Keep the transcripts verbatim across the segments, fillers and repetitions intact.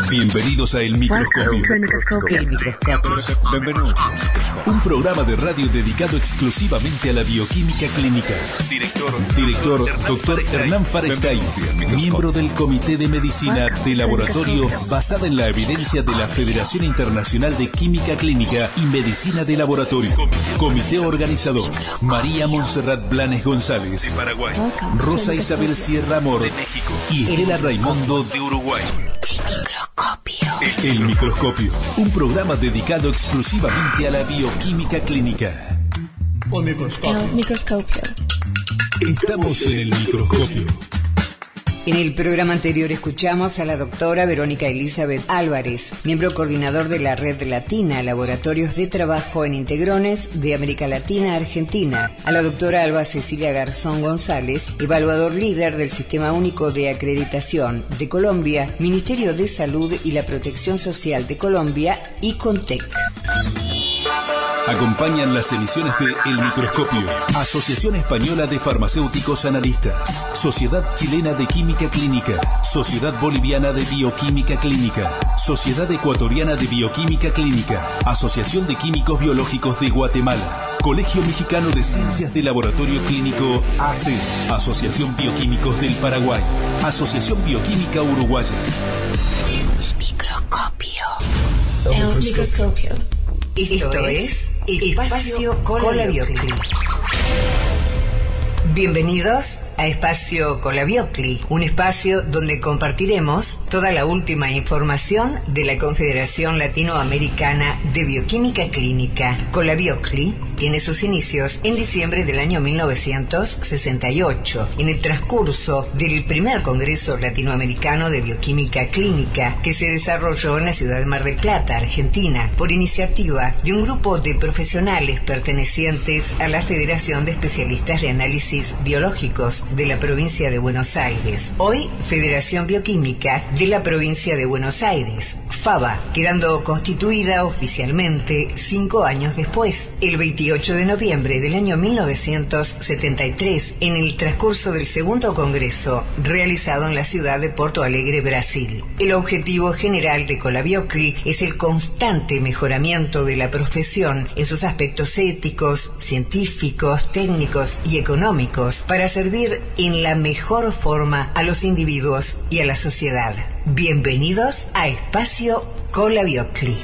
Bienvenidos a El Microscopio. El Microscopio. Bienvenidos. Un programa de radio dedicado exclusivamente a la bioquímica clínica. Director, Director doctor Hernán Farestay, miembro del Comité de Medicina de Laboratorio basada en la evidencia de la Federación Internacional de Química Clínica y Medicina de Laboratorio. Comité organizador: María Montserrat Blanes González, de Paraguay, Rosa Isabel Sierra Amor, de México, y Estela Raimundo, de Uruguay. El Microscopio, un programa dedicado exclusivamente a la bioquímica clínica. El microscopio. El microscopio. Estamos en el microscopio. En el programa anterior escuchamos a la doctora Verónica Elizabeth Álvarez, miembro coordinador de la Red Latina Laboratorios de Trabajo en Integrones de América Latina Argentina, a la doctora Alba Cecilia Garzón González, evaluador líder del Sistema Único de Acreditación de Colombia, Ministerio de Salud y la Protección Social de Colombia y CONTEC. Acompañan las emisiones de El Microscopio, Asociación Española de Farmacéuticos Analistas, Sociedad Chilena de Química Clínica, Sociedad Boliviana de Bioquímica Clínica, Sociedad Ecuatoriana de Bioquímica Clínica, Asociación de Químicos Biológicos de Guatemala, Colegio Mexicano de Ciencias de Laboratorio Clínico A C, Asociación Bioquímicos del Paraguay, Asociación Bioquímica Uruguaya. El Microscopio. El Microscopio. Esto es Espacio Colabiocli. Bienvenidos a Espacio Colabiocli, un espacio donde compartiremos toda la última información de la Confederación Latinoamericana de Bioquímica Clínica. Colabiocli tiene sus inicios en diciembre del año mil novecientos sesenta y ocho, en el transcurso del primer Congreso Latinoamericano de Bioquímica Clínica que se desarrolló en la ciudad de Mar del Plata, Argentina, por iniciativa de un grupo de profesionales pertenecientes a la Federación de Especialistas de Análisis Biológicos de la provincia de Buenos Aires, hoy Federación Bioquímica de la provincia de Buenos Aires, FABA, quedando constituida oficialmente cinco años después, el veintiocho de noviembre del año mil novecientos setenta y tres, en el transcurso del segundo congreso realizado en la ciudad de Porto Alegre, Brasil. El objetivo general de Colabiocli es el constante mejoramiento de la profesión en sus aspectos éticos, científicos, técnicos y económicos para servir en la mejor forma a los individuos y a la sociedad. Bienvenidos a Espacio Colabiocli.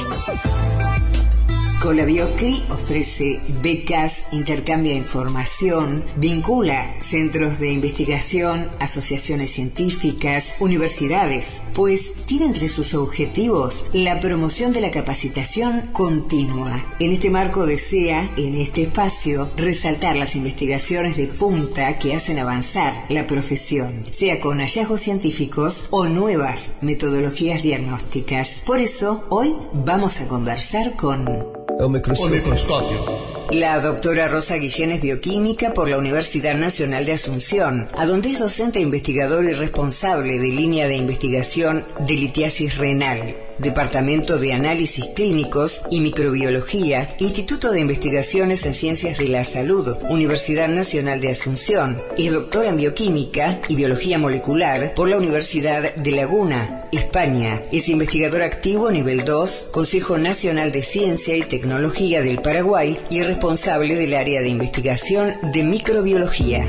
Colabiocli ofrece becas, intercambia información, vincula centros de investigación, asociaciones científicas, universidades, pues tiene entre sus objetivos la promoción de la capacitación continua. En este marco desea, en este espacio, resaltar las investigaciones de punta que hacen avanzar la profesión, sea con hallazgos científicos o nuevas metodologías diagnósticas. Por eso, hoy vamos a conversar con... El microscopio. El microscopio. La doctora Rosa Guillén es bioquímica por la Universidad Nacional de Asunción, a donde es docente e investigador y responsable de línea de investigación de litiasis renal, Departamento de Análisis Clínicos y Microbiología, Instituto de Investigaciones en Ciencias de la Salud, Universidad Nacional de Asunción. Es doctora en Bioquímica y Biología Molecular por la Universidad de Laguna, España. Es investigador activo nivel dos, Consejo Nacional de Ciencia y Tecnología del Paraguay y responsable del área de investigación de microbiología.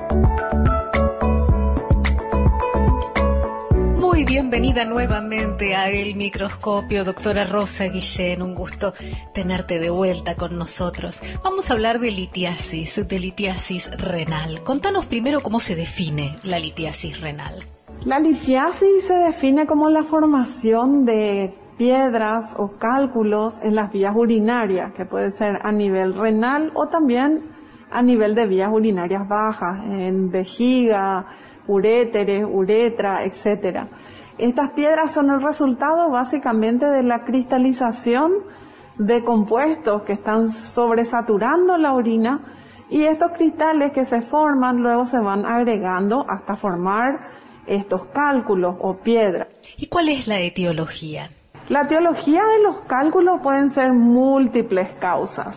Muy bienvenida nuevamente a El Microscopio, doctora Rosa Guillén, un gusto tenerte de vuelta con nosotros. Vamos a hablar de litiasis, de litiasis renal. Contanos primero cómo se define la litiasis renal. La litiasis se define como la formación de piedras o cálculos en las vías urinarias, que puede ser a nivel renal o también a nivel de vías urinarias bajas, en vejiga, uréteres, uretra, etcétera. Estas piedras son el resultado básicamente de la cristalización de compuestos que están sobresaturando la orina, y estos cristales que se forman luego se van agregando hasta formar estos cálculos o piedras. ¿Y cuál es la etiología? La etiología de los cálculos pueden ser múltiples causas.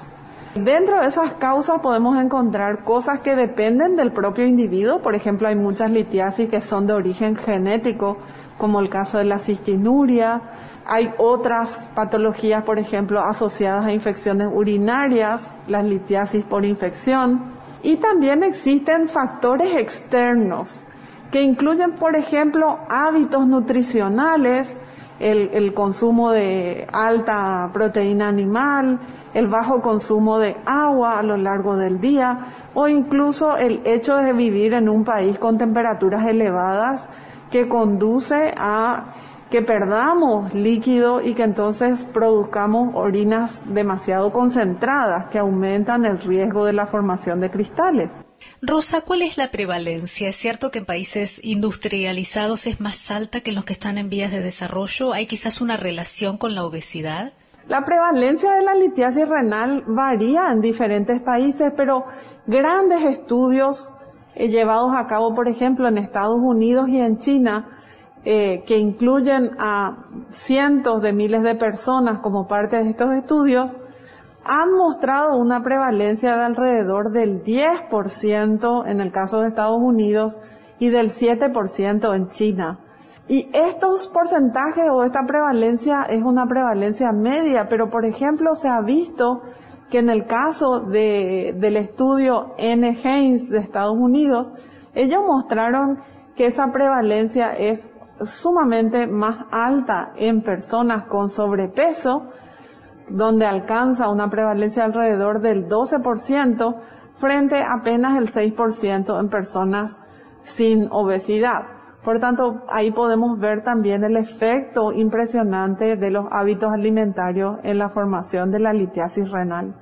Dentro de esas causas podemos encontrar cosas que dependen del propio individuo. Por ejemplo, hay muchas litiasis que son de origen genético, como el caso de la cistinuria. Hay otras patologías, por ejemplo, asociadas a infecciones urinarias, las litiasis por infección. Y también existen factores externos que incluyen, por ejemplo, hábitos nutricionales, el, el consumo de alta proteína animal, el bajo consumo de agua a lo largo del día, o incluso el hecho de vivir en un país con temperaturas elevadas que conduce a que perdamos líquido y que entonces produzcamos orinas demasiado concentradas que aumentan el riesgo de la formación de cristales. Rosa, ¿cuál es la prevalencia? ¿Es cierto que en países industrializados es más alta que en los que están en vías de desarrollo? ¿Hay quizás una relación con la obesidad? La prevalencia de la litiasis renal varía en diferentes países, pero grandes estudios eh, llevados a cabo, por ejemplo, en Estados Unidos y en China, eh, que incluyen a cientos de miles de personas como parte de estos estudios, han mostrado una prevalencia de alrededor del diez por ciento en el caso de Estados Unidos y del siete por ciento en China. Y estos porcentajes o esta prevalencia es una prevalencia media, pero por ejemplo se ha visto que en el caso de, del estudio N. Haynes de Estados Unidos, ellos mostraron que esa prevalencia es sumamente más alta en personas con sobrepeso, donde alcanza una prevalencia alrededor del doce por ciento frente a apenas el seis por ciento en personas sin obesidad. Por tanto, ahí podemos ver también el efecto impresionante de los hábitos alimentarios en la formación de la litiasis renal.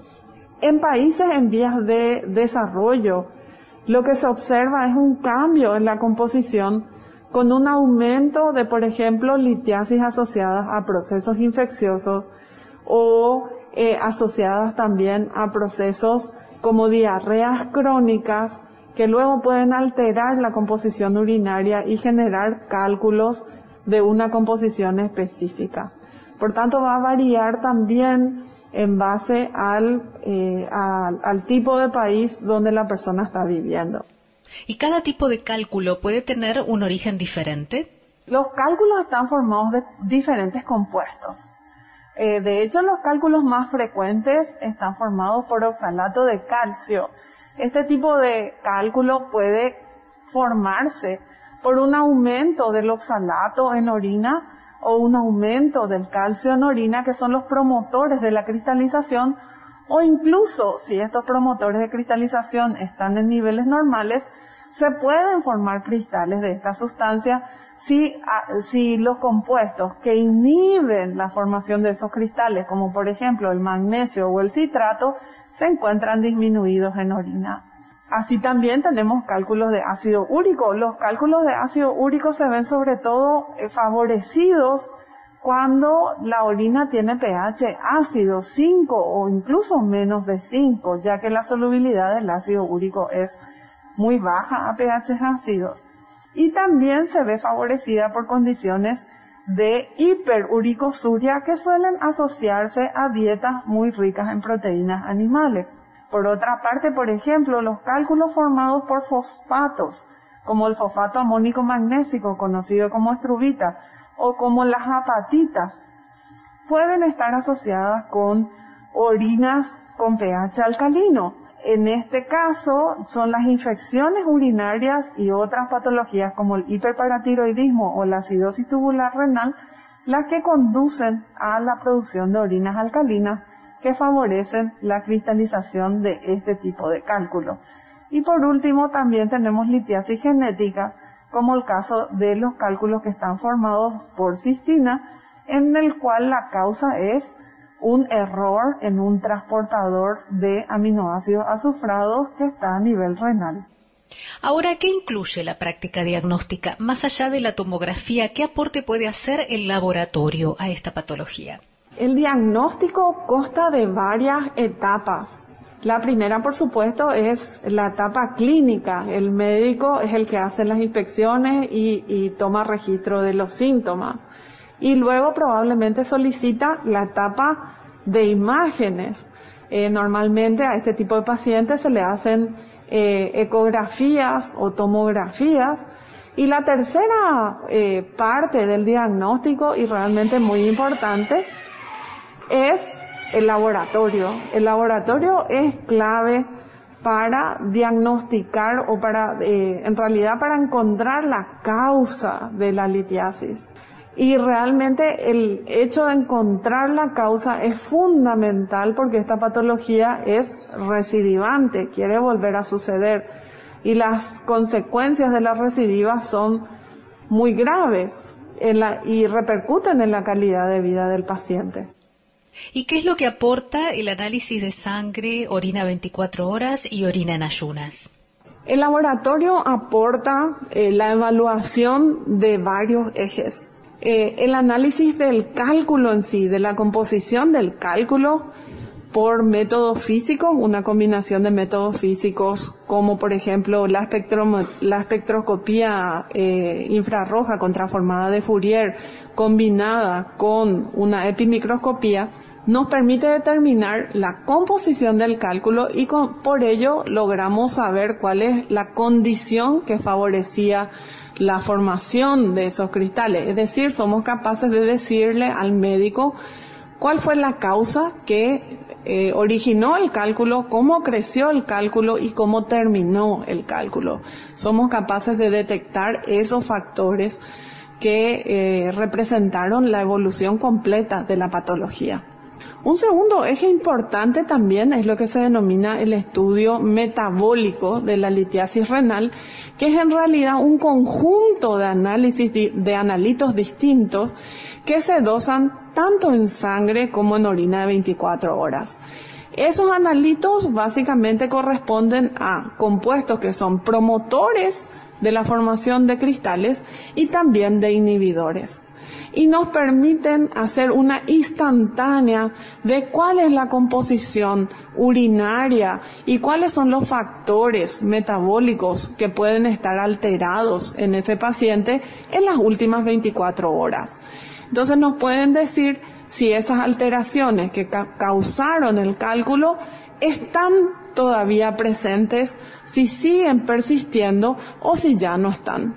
En países en vías de desarrollo, lo que se observa es un cambio en la composición con un aumento de, por ejemplo, litiasis asociadas a procesos infecciosos o eh, asociadas también a procesos como diarreas crónicas que luego pueden alterar la composición urinaria y generar cálculos de una composición específica. Por tanto, va a variar también en base al, eh, al, al tipo de país donde la persona está viviendo. ¿Y cada tipo de cálculo puede tener un origen diferente? Los cálculos están formados de diferentes compuestos. Eh, de hecho, los cálculos más frecuentes están formados por oxalato de calcio. Este tipo de cálculo puede formarse por un aumento del oxalato en orina o un aumento del calcio en orina, que son los promotores de la cristalización, o incluso si estos promotores de cristalización están en niveles normales, se pueden formar cristales de esta sustancia si, si los compuestos que inhiben la formación de esos cristales, como por ejemplo el magnesio o el citrato, se encuentran disminuidos en orina. Así también tenemos cálculos de ácido úrico. Los cálculos de ácido úrico se ven sobre todo eh, favorecidos cuando la orina tiene pH ácido, cinco o incluso menos de cinco, ya que la solubilidad del ácido úrico es muy baja a pH ácidos. Y también se ve favorecida por condiciones de hiperuricosuria que suelen asociarse a dietas muy ricas en proteínas animales. Por otra parte, por ejemplo, los cálculos formados por fosfatos, como el fosfato amónico magnésico, conocido como estrubita, o como las apatitas, pueden estar asociadas con orinas con pH alcalino. En este caso, son las infecciones urinarias y otras patologías como el hiperparatiroidismo o la acidosis tubular renal las que conducen a la producción de orinas alcalinas que favorecen la cristalización de este tipo de cálculo. Y por último, también tenemos litiasis genética, como el caso de los cálculos que están formados por cistina, en el cual la causa es un error en un transportador de aminoácidos azufrados que está a nivel renal. Ahora, ¿qué incluye la práctica diagnóstica? Más allá de la tomografía, ¿qué aporte puede hacer el laboratorio a esta patología? El diagnóstico consta de varias etapas. La primera, por supuesto, es la etapa clínica. El médico es el que hace las inspecciones y, y toma registro de los síntomas. Y luego probablemente solicita la etapa de imágenes, Eh, normalmente a este tipo de pacientes se le hacen eh, ecografías o tomografías. Y la tercera eh, parte del diagnóstico, y realmente muy importante, es el laboratorio. El laboratorio es clave para diagnosticar o para, eh, en realidad para encontrar la causa de la litiasis. Y realmente el hecho de encontrar la causa es fundamental porque esta patología es recidivante, quiere volver a suceder. Y las consecuencias de la recidiva son muy graves en la, y repercuten en la calidad de vida del paciente. ¿Y qué es lo que aporta el análisis de sangre, orina veinticuatro horas y orina en ayunas? El laboratorio aporta eh, la evaluación de varios ejes. Eh, el análisis del cálculo en sí, de la composición del cálculo por métodos físicos, una combinación de métodos físicos como por ejemplo la, espectro, la espectroscopía eh, infrarroja con transformada de Fourier combinada con una epimicroscopía, nos permite determinar la composición del cálculo y con, por ello logramos saber cuál es la condición que favorecía la formación de esos cristales. Es decir, somos capaces de decirle al médico cuál fue la causa que eh, originó el cálculo, cómo creció el cálculo y cómo terminó el cálculo. Somos capaces de detectar esos factores que eh, representaron la evolución completa de la patología. Un segundo eje importante también es lo que se denomina el estudio metabólico de la litiasis renal, que es en realidad un conjunto de análisis de analitos distintos que se dosan tanto en sangre como en orina de veinticuatro horas. Esos analitos básicamente corresponden a compuestos que son promotores de la formación de cristales y también de inhibidores. Y nos permiten hacer una instantánea de cuál es la composición urinaria y cuáles son los factores metabólicos que pueden estar alterados en ese paciente en las últimas veinticuatro horas. Entonces nos pueden decir si esas alteraciones que ca- causaron el cálculo están todavía presentes, si siguen persistiendo o si ya no están.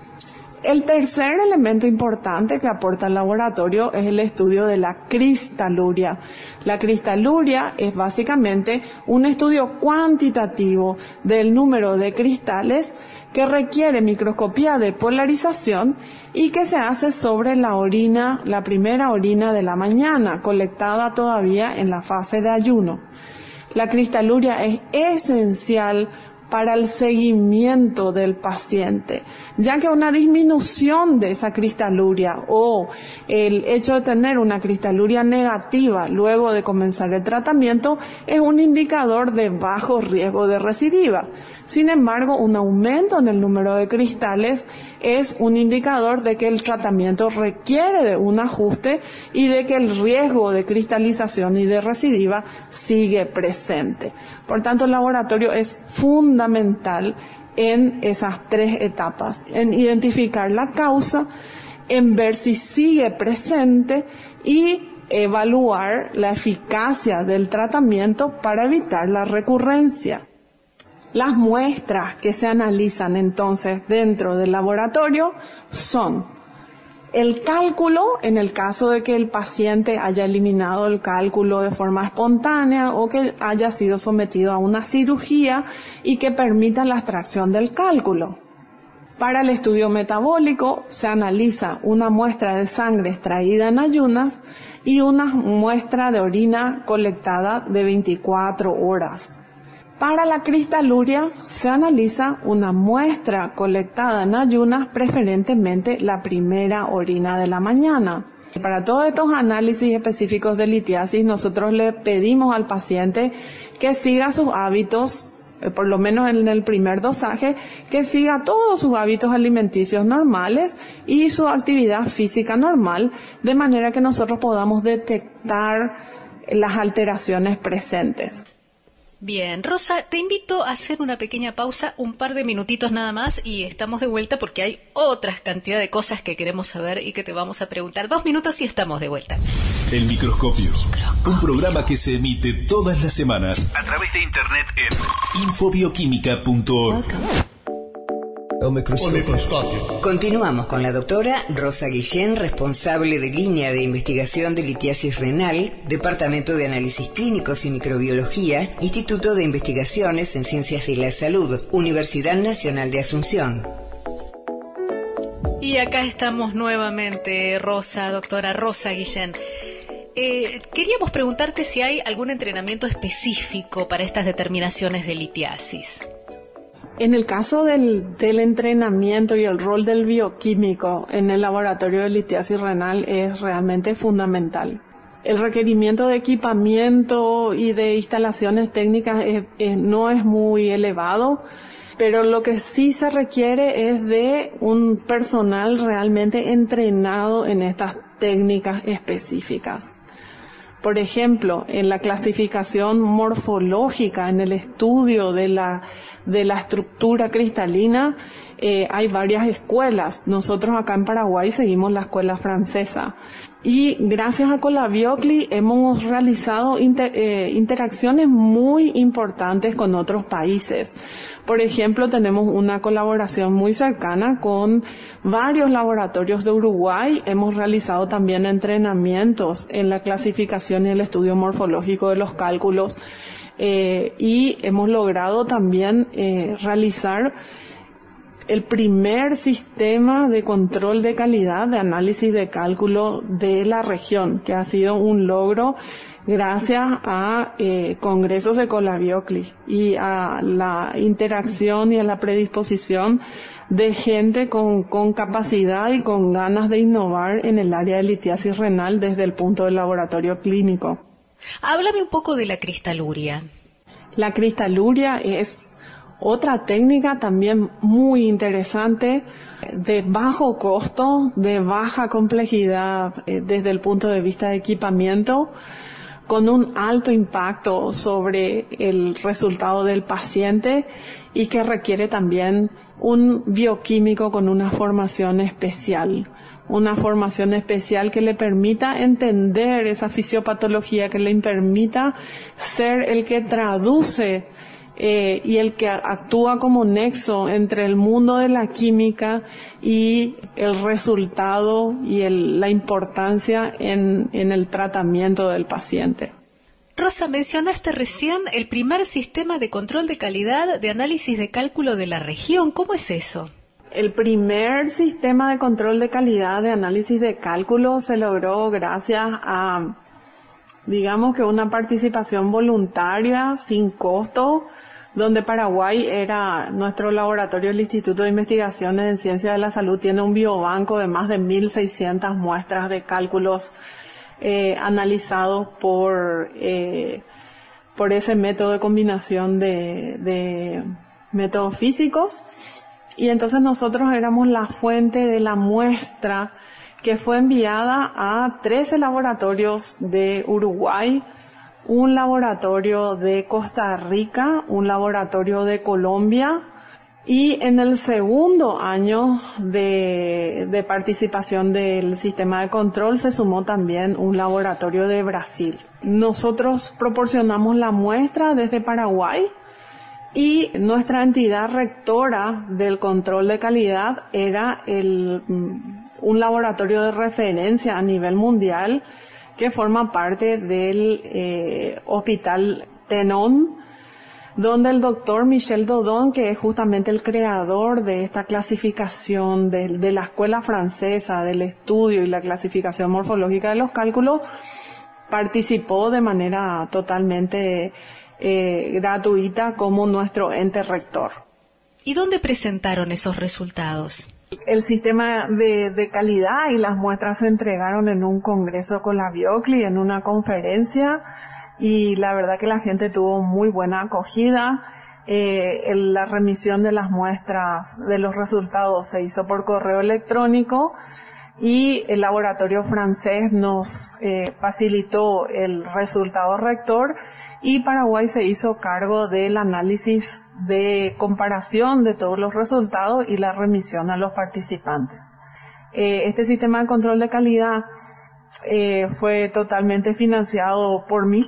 El tercer elemento importante que aporta el laboratorio es el estudio de la cristaluria. La cristaluria es básicamente un estudio cuantitativo del número de cristales que requiere microscopía de polarización y que se hace sobre la orina, la primera orina de la mañana, colectada todavía en la fase de ayuno. La cristaluria es esencial para el seguimiento del paciente, ya que una disminución de esa cristaluria o el hecho de tener una cristaluria negativa luego de comenzar el tratamiento es un indicador de bajo riesgo de recidiva. Sin embargo, un aumento en el número de cristales es un indicador de que el tratamiento requiere de un ajuste y de que el riesgo de cristalización y de recidiva sigue presente. Por tanto, el laboratorio es fundamental en esas tres etapas, en identificar la causa, en ver si sigue presente y evaluar la eficacia del tratamiento para evitar la recurrencia. Las muestras que se analizan entonces dentro del laboratorio son el cálculo, en el caso de que el paciente haya eliminado el cálculo de forma espontánea o que haya sido sometido a una cirugía y que permita la extracción del cálculo. Para el estudio metabólico se analiza una muestra de sangre extraída en ayunas y una muestra de orina colectada de veinticuatro horas. Para la cristaluria se analiza una muestra colectada en ayunas, preferentemente la primera orina de la mañana. Para todos estos análisis específicos de litiasis, nosotros le pedimos al paciente que siga sus hábitos, por lo menos en el primer dosaje, que siga todos sus hábitos alimenticios normales y su actividad física normal, de manera que nosotros podamos detectar las alteraciones presentes. Bien, Rosa, te invito a hacer una pequeña pausa, un par de minutitos nada más, y estamos de vuelta porque hay otras cantidad de cosas que queremos saber y que te vamos a preguntar. Dos minutos y estamos de vuelta. El microscopio. Un programa que se emite todas las semanas a través de internet en infobioquímica punto org. El microscopio. Continuamos con la doctora Rosa Guillén, responsable de línea de investigación de litiasis renal, Departamento de Análisis Clínicos y Microbiología, Instituto de Investigaciones en Ciencias de la Salud, Universidad Nacional de Asunción. Y acá estamos nuevamente, Rosa, doctora Rosa Guillén. Eh, queríamos preguntarte si hay algún entrenamiento específico para estas determinaciones de litiasis. En el caso del, del entrenamiento y el rol del bioquímico en el laboratorio de litiasis renal es realmente fundamental. El requerimiento de equipamiento y de instalaciones técnicas es, es, no es muy elevado, pero lo que sí se requiere es de un personal realmente entrenado en estas técnicas específicas. Por ejemplo, en la clasificación morfológica, en el estudio de la, de la estructura cristalina, eh, hay varias escuelas. Nosotros acá en Paraguay seguimos la escuela francesa. Y gracias a Colabiocli hemos realizado inter, eh, interacciones muy importantes con otros países. Por ejemplo, tenemos una colaboración muy cercana con varios laboratorios de Uruguay. Hemos realizado también entrenamientos en la clasificación y el estudio morfológico de los cálculos. Eh, y hemos logrado también eh, realizar el primer sistema de control de calidad de análisis de cálculo de la región, que ha sido un logro gracias a eh, congresos de Colabiocli y a la interacción y a la predisposición de gente con, con capacidad y con ganas de innovar en el área de litiasis renal desde el punto del laboratorio clínico. Háblame un poco de la cristaluria. La cristaluria es otra técnica también muy interesante, de bajo costo, de baja complejidad eh, desde el punto de vista de equipamiento, con un alto impacto sobre el resultado del paciente y que requiere también un bioquímico con una formación especial. Una formación especial que le permita entender esa fisiopatología, que le permita ser el que traduce Eh, y el que actúa como nexo entre el mundo de la química y el resultado y el, la importancia en, en el tratamiento del paciente. Rosa, mencionaste recién el primer sistema de control de calidad de análisis de cálculo de la región. ¿Cómo es eso? El primer sistema de control de calidad de análisis de cálculo se logró gracias a, digamos que una participación voluntaria, sin costo, donde Paraguay era nuestro laboratorio, el Instituto de Investigaciones en Ciencias de la Salud, tiene un biobanco de más de mil seiscientas muestras de cálculos eh, analizados por, eh, por ese método de combinación de, de métodos físicos. Y entonces nosotros éramos la fuente de la muestra que fue enviada a trece laboratorios de Uruguay, un laboratorio de Costa Rica, un laboratorio de Colombia, y en el segundo año de, de participación del sistema de control se sumó también un laboratorio de Brasil. Nosotros proporcionamos la muestra desde Paraguay y nuestra entidad rectora del control de calidad era el, un laboratorio de referencia a nivel mundial que forma parte del eh, Hospital Tenon, donde el doctor Michel Dodon, que es justamente el creador de esta clasificación de, de la escuela francesa del estudio y la clasificación morfológica de los cálculos, participó de manera totalmente eh, gratuita como nuestro ente rector. ¿Y dónde presentaron esos resultados? El sistema de, de calidad y las muestras se entregaron en un congreso con la Biocli, en una conferencia, y la verdad que la gente tuvo muy buena acogida. Eh, el, la remisión de las muestras, de los resultados, se hizo por correo electrónico y el laboratorio francés nos eh, facilitó el resultado rector y Paraguay se hizo cargo del análisis de comparación de todos los resultados y la remisión a los participantes. Eh, este sistema de control de calidad eh, fue totalmente financiado por mí.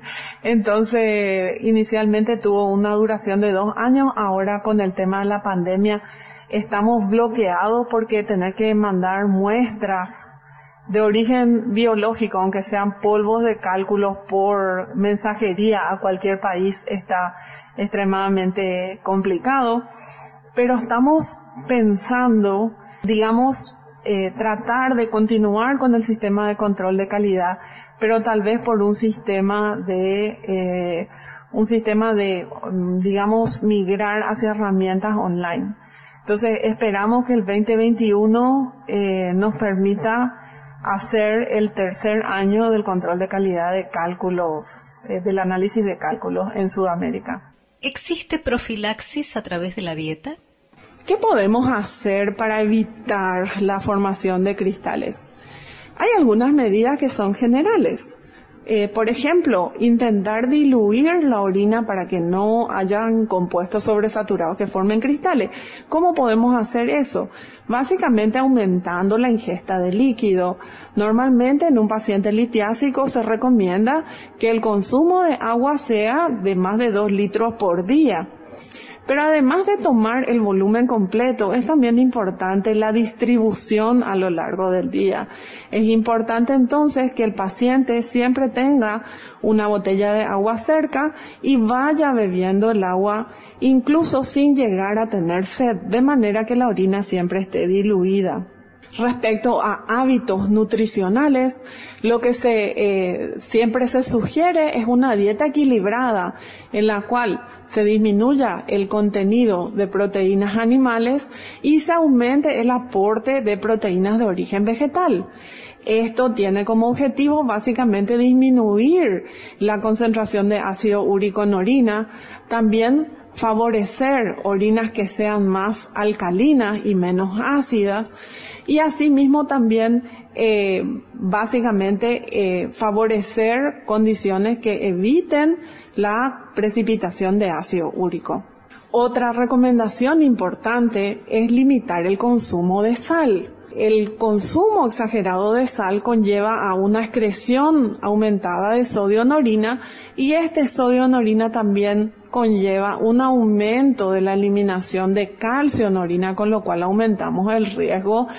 Entonces, inicialmente tuvo una duración de dos años. Ahora, con el tema de la pandemia, estamos bloqueados porque tener que mandar muestras de origen biológico, aunque sean polvos de cálculo, por mensajería a cualquier país, está extremadamente complicado. Pero estamos pensando, digamos, eh, tratar de continuar con el sistema de control de calidad, pero tal vez por un sistema de, eh, un sistema de, digamos, migrar hacia herramientas online. Entonces, esperamos que el veinte veintiuno eh, nos permita hacer el tercer año del control de calidad de cálculos, eh, del análisis de cálculos en Sudamérica. ¿Existe profilaxis a través de la dieta? ¿Qué podemos hacer para evitar la formación de cristales? Hay algunas medidas que son generales. Eh, por ejemplo, intentar diluir la orina para que no hayan compuestos sobresaturados que formen cristales. ¿Cómo podemos hacer eso? Básicamente aumentando la ingesta de líquido. Normalmente en un paciente litiásico se recomienda que el consumo de agua sea de más de dos litros por día. Pero además de tomar el volumen completo, es también importante la distribución a lo largo del día. Es importante entonces que el paciente siempre tenga una botella de agua cerca y vaya bebiendo el agua, incluso sin llegar a tener sed, de manera que la orina siempre esté diluida. Respecto a hábitos nutricionales, lo que se eh, siempre se sugiere es una dieta equilibrada en la cual se disminuya el contenido de proteínas animales y se aumente el aporte de proteínas de origen vegetal. Esto tiene como objetivo básicamente disminuir la concentración de ácido úrico en orina, también favorecer orinas que sean más alcalinas y menos ácidas, y asimismo también eh, básicamente eh, favorecer condiciones que eviten la precipitación de ácido úrico. Otra recomendación importante es limitar el consumo de sal. El consumo exagerado de sal conlleva a una excreción aumentada de sodio en orina, y este sodio en orina también conlleva un aumento de la eliminación de calcio en orina, con lo cual aumentamos el riesgo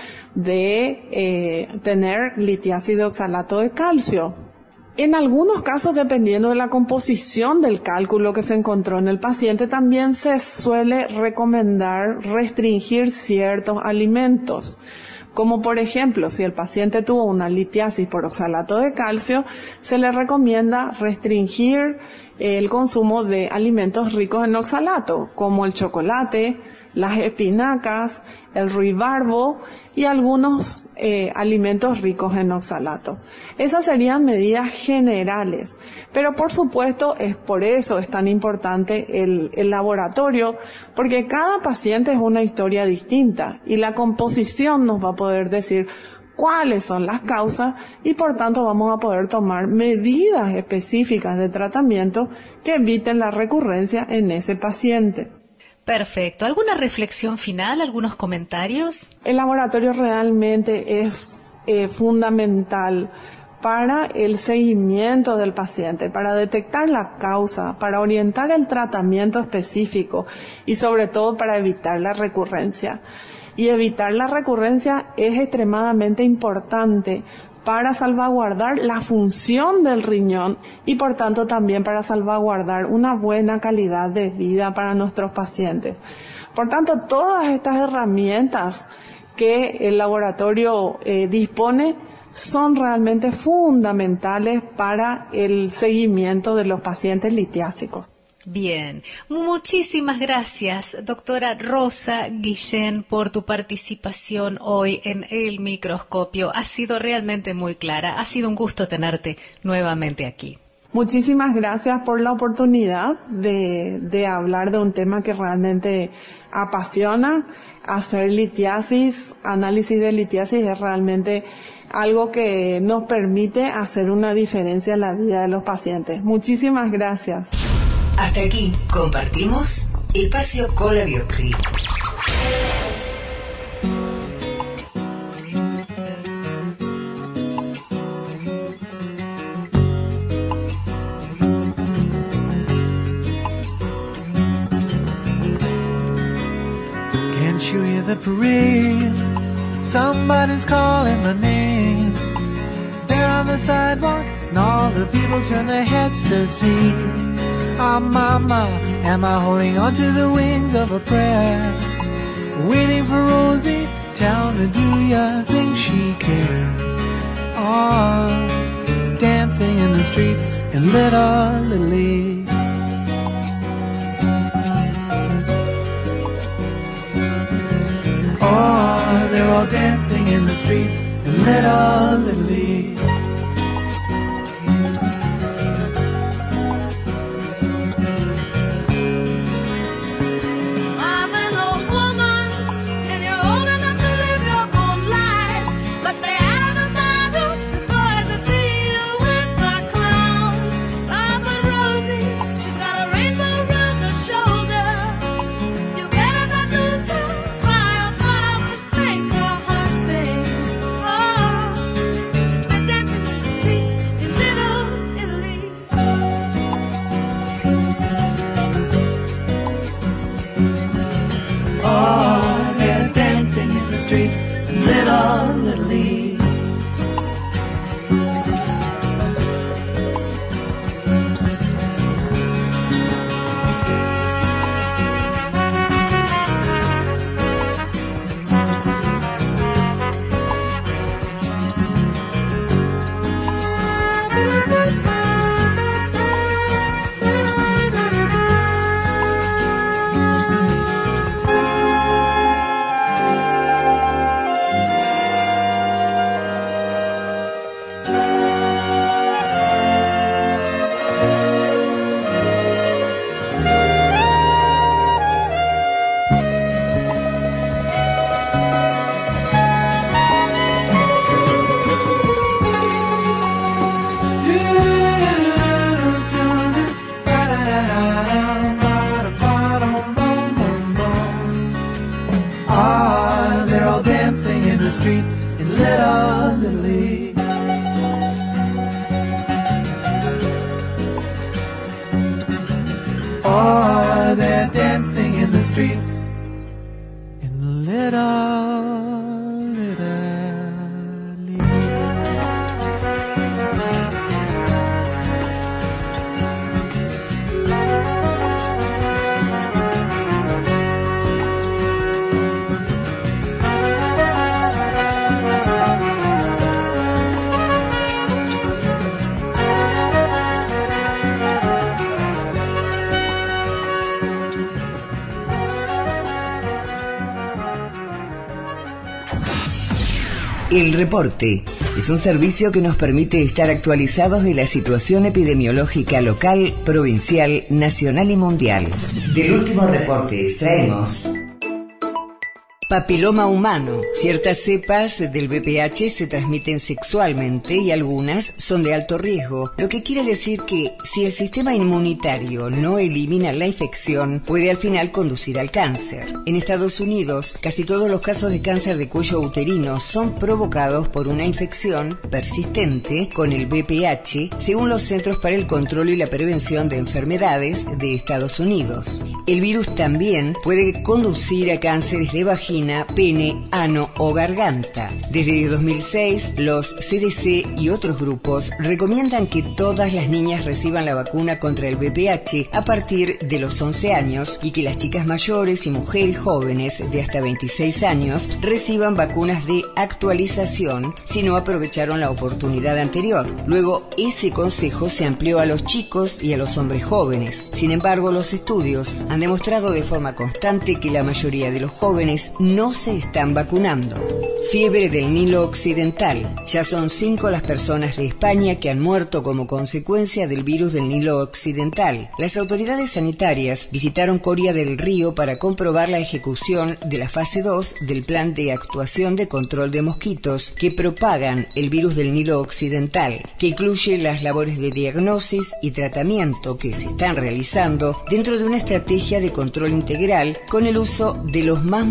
de eh, tener litiasis de oxalato de calcio. En algunos casos, dependiendo de la composición del cálculo que se encontró en el paciente, también se suele recomendar restringir ciertos alimentos. Como por ejemplo, si el paciente tuvo una litiasis por oxalato de calcio, se le recomienda restringir el consumo de alimentos ricos en oxalato, como el chocolate, las espinacas, el ruibarbo y algunos eh, alimentos ricos en oxalato. Esas serían medidas generales, pero por supuesto es por eso es tan importante el, el laboratorio, porque cada paciente es una historia distinta y la composición nos va a poder decir cuáles son las causas y por tanto vamos a poder tomar medidas específicas de tratamiento que eviten la recurrencia en ese paciente. Perfecto. ¿Alguna reflexión final? ¿Algunos comentarios? El laboratorio realmente es eh, fundamental para el seguimiento del paciente, para detectar la causa, para orientar el tratamiento específico y sobre todo para evitar la recurrencia. Y evitar la recurrencia es extremadamente importante para salvaguardar la función del riñón y por tanto también para salvaguardar una buena calidad de vida para nuestros pacientes. Por tanto, todas estas herramientas que el laboratorio eh, dispone son realmente fundamentales para el seguimiento de los pacientes litiásicos. Bien, muchísimas gracias, doctora Rosa Guillén, por tu participación hoy en El Microscopio. Ha sido realmente muy clara. Ha sido un gusto tenerte nuevamente aquí. Muchísimas gracias por la oportunidad de, de hablar de un tema que realmente apasiona. Hacer litiasis, análisis de litiasis es realmente algo que nos permite hacer una diferencia en la vida de los pacientes. Muchísimas gracias. Hasta aquí compartimos Espacio con la Bioclí. the parade, somebody's calling my name. There on the sidewalk, and all the people turn their heads to see. Ah, mama, am I holding on to the wings of a prayer? Waiting for Rosie, tell me, do ya think she cares? Ah, dancing in the streets in Little Italy. Oh, they're all dancing in the streets in Little Italy. El reporte es un servicio que nos permite estar actualizados de la situación epidemiológica local, provincial, nacional y mundial. Del último reporte extraemos: papiloma humano. Ciertas cepas del V P H se transmiten sexualmente y algunas son de alto riesgo, lo que quiere decir que si el sistema inmunitario no elimina la infección, puede al final conducir al cáncer. En Estados Unidos, casi todos los casos de cáncer de cuello uterino son provocados por una infección persistente con el V P H, según los Centros para el Control y la Prevención de Enfermedades de Estados Unidos. El virus también puede conducir a cánceres de vagina, pene, ano o garganta. Desde dos mil seis, los C D C y otros grupos recomiendan que todas las niñas reciban la vacuna contra el V P H a partir de los once años y que las chicas mayores y mujeres jóvenes de hasta veintiséis años reciban vacunas de actualización si no aprovecharon la oportunidad anterior. Luego, ese consejo se amplió a los chicos y a los hombres jóvenes. Sin embargo, los estudios han demostrado de forma constante que la mayoría de los jóvenes no se están vacunando. Fiebre del Nilo Occidental. Ya son cinco las personas de España que han muerto como consecuencia del virus del Nilo Occidental. Las autoridades sanitarias visitaron Coria del Río para comprobar la ejecución de la fase dos del plan de actuación de control de mosquitos que propagan el virus del Nilo Occidental, que incluye las labores de diagnosis y tratamiento que se están realizando dentro de una estrategia de control integral con el uso de los más modernos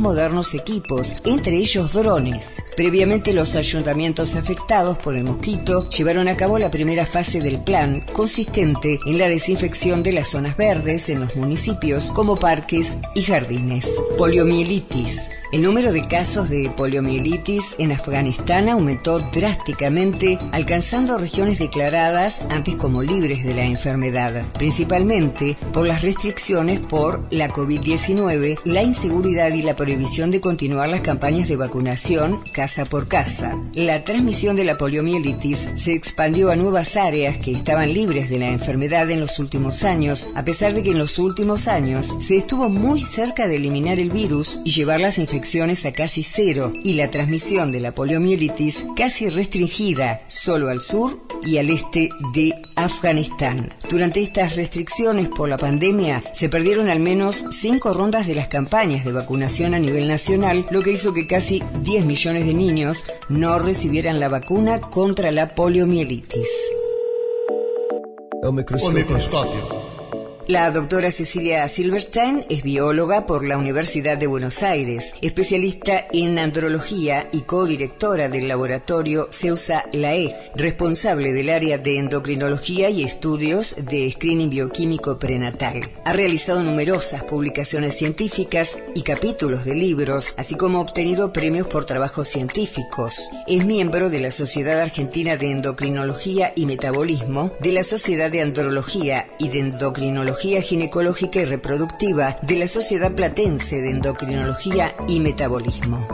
nuevos equipos, entre ellos drones. Previamente, los ayuntamientos afectados por el mosquito llevaron a cabo la primera fase del plan, consistente en la desinfección de las zonas verdes en los municipios como parques y jardines. Poliomielitis. El número de casos de poliomielitis en Afganistán aumentó drásticamente, alcanzando regiones declaradas antes como libres de la enfermedad, principalmente por las restricciones por la covid diecinueve, la inseguridad y la prohibición de continuar las campañas de vacunación casa por casa. La transmisión de la poliomielitis se expandió a nuevas áreas que estaban libres de la enfermedad en los últimos años, a pesar de que en los últimos años se estuvo muy cerca de eliminar el virus y llevar las infecciones a casi cero, y la transmisión de la poliomielitis casi restringida solo al sur y al este de Afganistán. Durante estas restricciones por la pandemia se perdieron al menos cinco rondas de las campañas de vacunación a nivel nacional, lo que hizo que casi diez millones de niños no recibieran la vacuna contra la poliomielitis. El microscopio. El microscopio. La doctora Cecilia Silverstein es bióloga por la Universidad de Buenos Aires, especialista en andrología y codirectora del laboratorio CEUSA-LAE, responsable del área de endocrinología y estudios de screening bioquímico prenatal. Ha realizado numerosas publicaciones científicas y capítulos de libros, así como obtenido premios por trabajos científicos. Es miembro de la Sociedad Argentina de Endocrinología y Metabolismo, de la Sociedad de Andrología y de Endocrinología Ginecológica y Reproductiva, de la Sociedad Platense de Endocrinología y Metabolismo.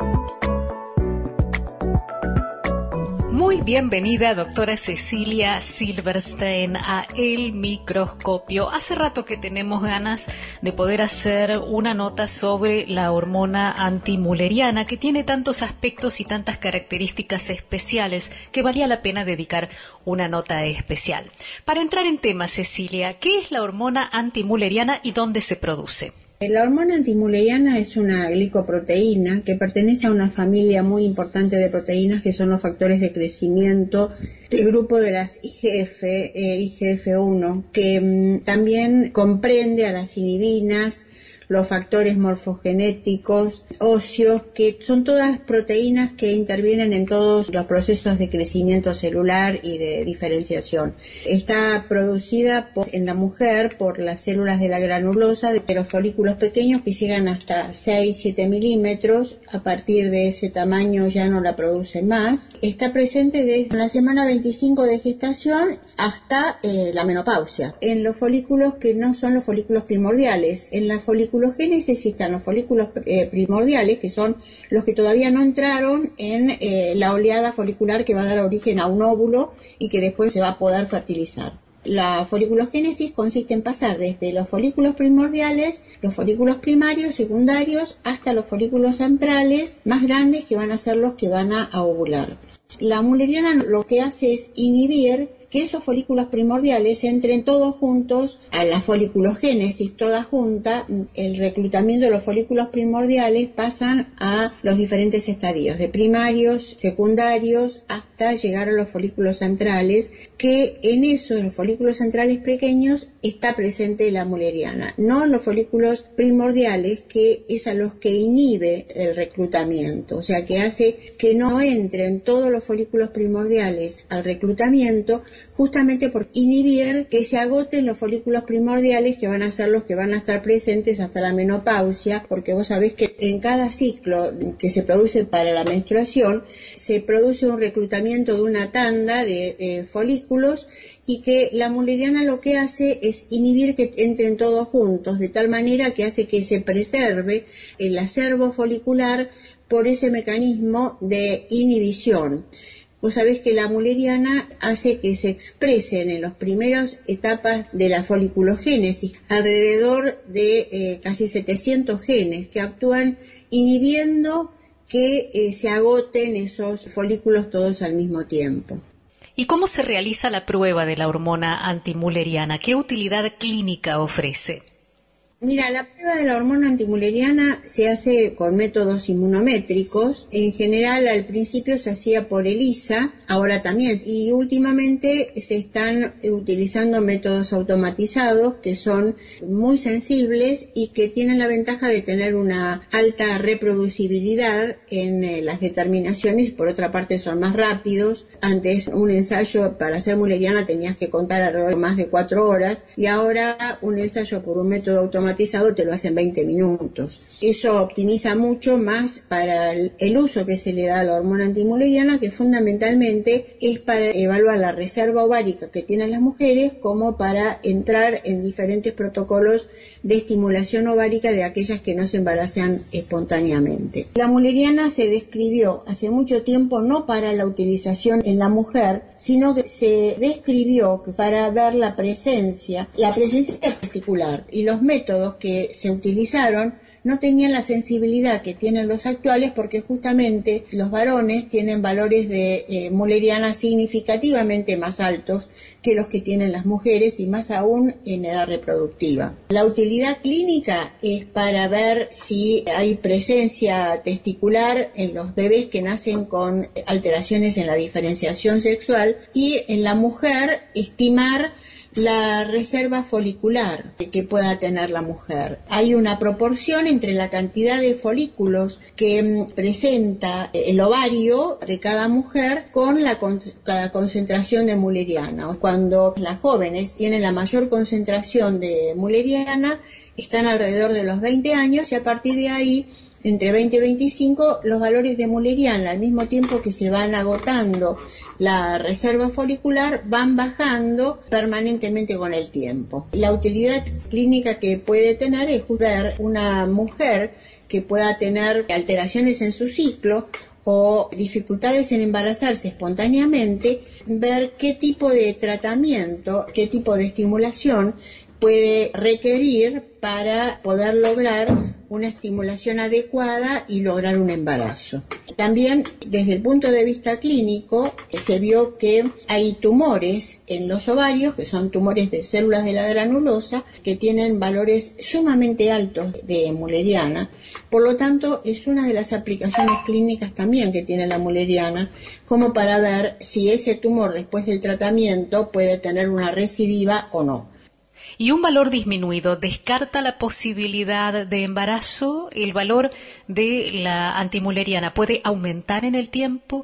Muy bienvenida, doctora Cecilia Silverstein, a El Microscopio. Hace rato que tenemos ganas de poder hacer una nota sobre la hormona antimülleriana, que tiene tantos aspectos y tantas características especiales que valía la pena dedicar una nota especial. Para entrar en tema, Cecilia, ¿qué es la hormona antimülleriana y dónde se produce? La hormona antimülleriana es una glicoproteína que pertenece a una familia muy importante de proteínas que son los factores de crecimiento del grupo de las I G F, eh, I G F uno, que mmm, también comprende a las inhibinas, los factores morfogenéticos, óseos, que son todas proteínas que intervienen en todos los procesos de crecimiento celular y de diferenciación. Está producida por, en la mujer por las células de la granulosa de los folículos pequeños que llegan hasta seis a siete milímetros. A partir de ese tamaño ya no la producen más. Está presente desde la semana veinticinco de gestación hasta eh, la menopausia. En los folículos que no son los folículos primordiales, en la folículos Génesis están los folículos eh, primordiales, que son los que todavía no entraron en eh, la oleada folicular que va a dar origen a un óvulo y que después se va a poder fertilizar. La folículogénesis consiste en pasar desde los folículos primordiales, los folículos primarios, secundarios, hasta los folículos centrales más grandes, que van a ser los que van a ovular. La mülleriana lo que hace es inhibir que esos folículos primordiales entren todos juntos a la foliculogénesis, toda junta. El reclutamiento de los folículos primordiales pasan a los diferentes estadios, de primarios, secundarios, hasta llegar a los folículos centrales, que en esos, los folículos centrales pequeños, está presente la mülleriana, no en los folículos primordiales, que es a los que inhibe el reclutamiento, o sea que hace que no entren todos los folículos primordiales al reclutamiento, justamente por inhibir que se agoten los folículos primordiales, que van a ser los que van a estar presentes hasta la menopausia, porque vos sabés que en cada ciclo que se produce para la menstruación se produce un reclutamiento de una tanda de eh, folículos, y que la mülleriana lo que hace es inhibir que entren todos juntos, de tal manera que hace que se preserve el acervo folicular por ese mecanismo de inhibición. Vos sabés que la mülleriana hace que se expresen en las primeras etapas de la foliculogénesis alrededor de eh, casi setecientos genes que actúan inhibiendo que eh, se agoten esos folículos todos al mismo tiempo. ¿Y cómo se realiza la prueba de la hormona antimülleriana? ¿Qué utilidad clínica ofrece? Mira, la prueba de la hormona antimuleriana se hace con métodos inmunométricos. En general, al principio se hacía por ELISA, ahora también. Y últimamente se están utilizando métodos automatizados que son muy sensibles y que tienen la ventaja de tener una alta reproducibilidad en eh, las determinaciones. Por otra parte, son más rápidos. Antes, un ensayo para hacer muleriana tenías que contar alrededor de más de cuatro horas y ahora un ensayo por un método automatizado te lo hacen veinte minutos. Eso optimiza mucho más para el, el uso que se le da a la hormona antimuleriana, que fundamentalmente es para evaluar la reserva ovárica que tienen las mujeres, como para entrar en diferentes protocolos de estimulación ovárica de aquellas que no se embarazan espontáneamente. La muleriana se describió hace mucho tiempo no para la utilización en la mujer, sino que se describió para ver la presencia, la presencia particular, y los métodos que se utilizaron no tenían la sensibilidad que tienen los actuales, porque justamente los varones tienen valores de eh, muleriana significativamente más altos que los que tienen las mujeres, y más aún en edad reproductiva. La utilidad clínica es para ver si hay presencia testicular en los bebés que nacen con alteraciones en la diferenciación sexual, y en la mujer estimar la reserva folicular que pueda tener la mujer. Hay una proporción entre la cantidad de folículos que presenta el ovario de cada mujer con la, con la concentración de muleriana. Cuando las jóvenes tienen la mayor concentración de muleriana, están alrededor de los veinte años, y a partir de ahí, entre veinte y veinticinco, los valores de muleriana, al mismo tiempo que se van agotando la reserva folicular, van bajando permanentemente con el tiempo. La utilidad clínica que puede tener es ver una mujer que pueda tener alteraciones en su ciclo o dificultades en embarazarse espontáneamente, ver qué tipo de tratamiento, qué tipo de estimulación puede requerir para poder lograr una estimulación adecuada y lograr un embarazo. También, desde el punto de vista clínico, se vio que hay tumores en los ovarios, que son tumores de células de la granulosa, que tienen valores sumamente altos de muleriana. Por lo tanto, es una de las aplicaciones clínicas también que tiene la muleriana, como para ver si ese tumor después del tratamiento puede tener una recidiva o no. ¿Y un valor disminuido descarta la posibilidad de embarazo? ¿El valor de la antimuleriana puede aumentar en el tiempo?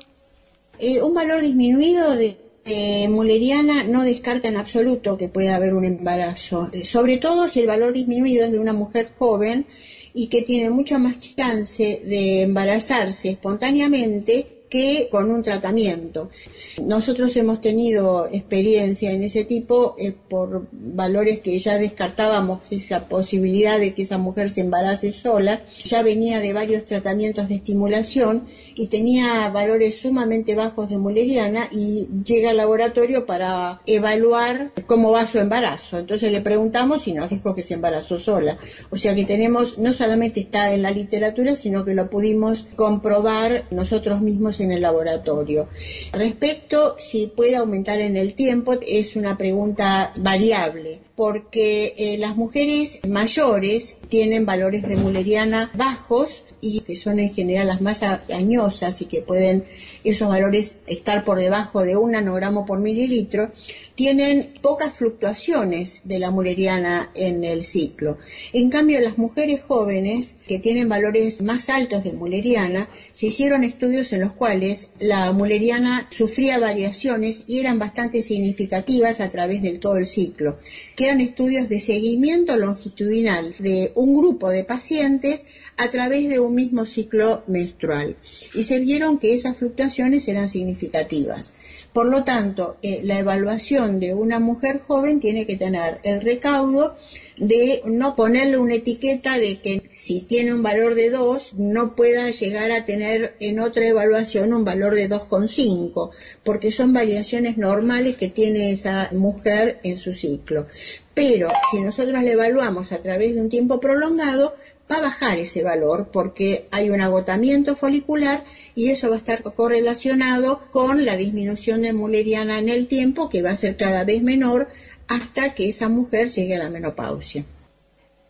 Eh, un valor disminuido de, de muleriana no descarta en absoluto que pueda haber un embarazo, eh, sobre todo si el valor disminuido es de una mujer joven y que tiene mucha más chance de embarazarse espontáneamente que con un tratamiento. Nosotros hemos tenido experiencia en ese tipo eh, por valores que ya descartábamos esa posibilidad de que esa mujer se embarace sola. Ya venía de varios tratamientos de estimulación y tenía valores sumamente bajos de muleriana, y llega al laboratorio para evaluar cómo va su embarazo. Entonces le preguntamos y nos dijo que se embarazó sola. O sea que tenemos, no solamente está en la literatura, sino que lo pudimos comprobar nosotros mismos en el laboratorio. Respecto si puede aumentar en el tiempo, es una pregunta variable, porque eh, las mujeres mayores tienen valores de muleriana bajos, y que son en general las más añosas y que pueden esos valores estar por debajo de un nanogramo por mililitro, tienen pocas fluctuaciones de la muleriana en el ciclo. En cambio, las mujeres jóvenes que tienen valores más altos de muleriana, se hicieron estudios en los cuales la muleriana sufría variaciones y eran bastante significativas a través de todo el ciclo, que eran estudios de seguimiento longitudinal de un grupo de pacientes a través de un mismo ciclo menstrual, y se vieron que esas fluctuaciones eran significativas. Por lo tanto, eh, la evaluación de una mujer joven tiene que tener el recaudo de no ponerle una etiqueta de que si tiene un valor de dos no pueda llegar a tener en otra evaluación un valor de dos coma cinco, porque son variaciones normales que tiene esa mujer en su ciclo. Pero si nosotros la evaluamos a través de un tiempo prolongado, va a bajar ese valor porque hay un agotamiento folicular, y eso va a estar correlacionado con la disminución de muleriana en el tiempo, que va a ser cada vez menor hasta que esa mujer llegue a la menopausia.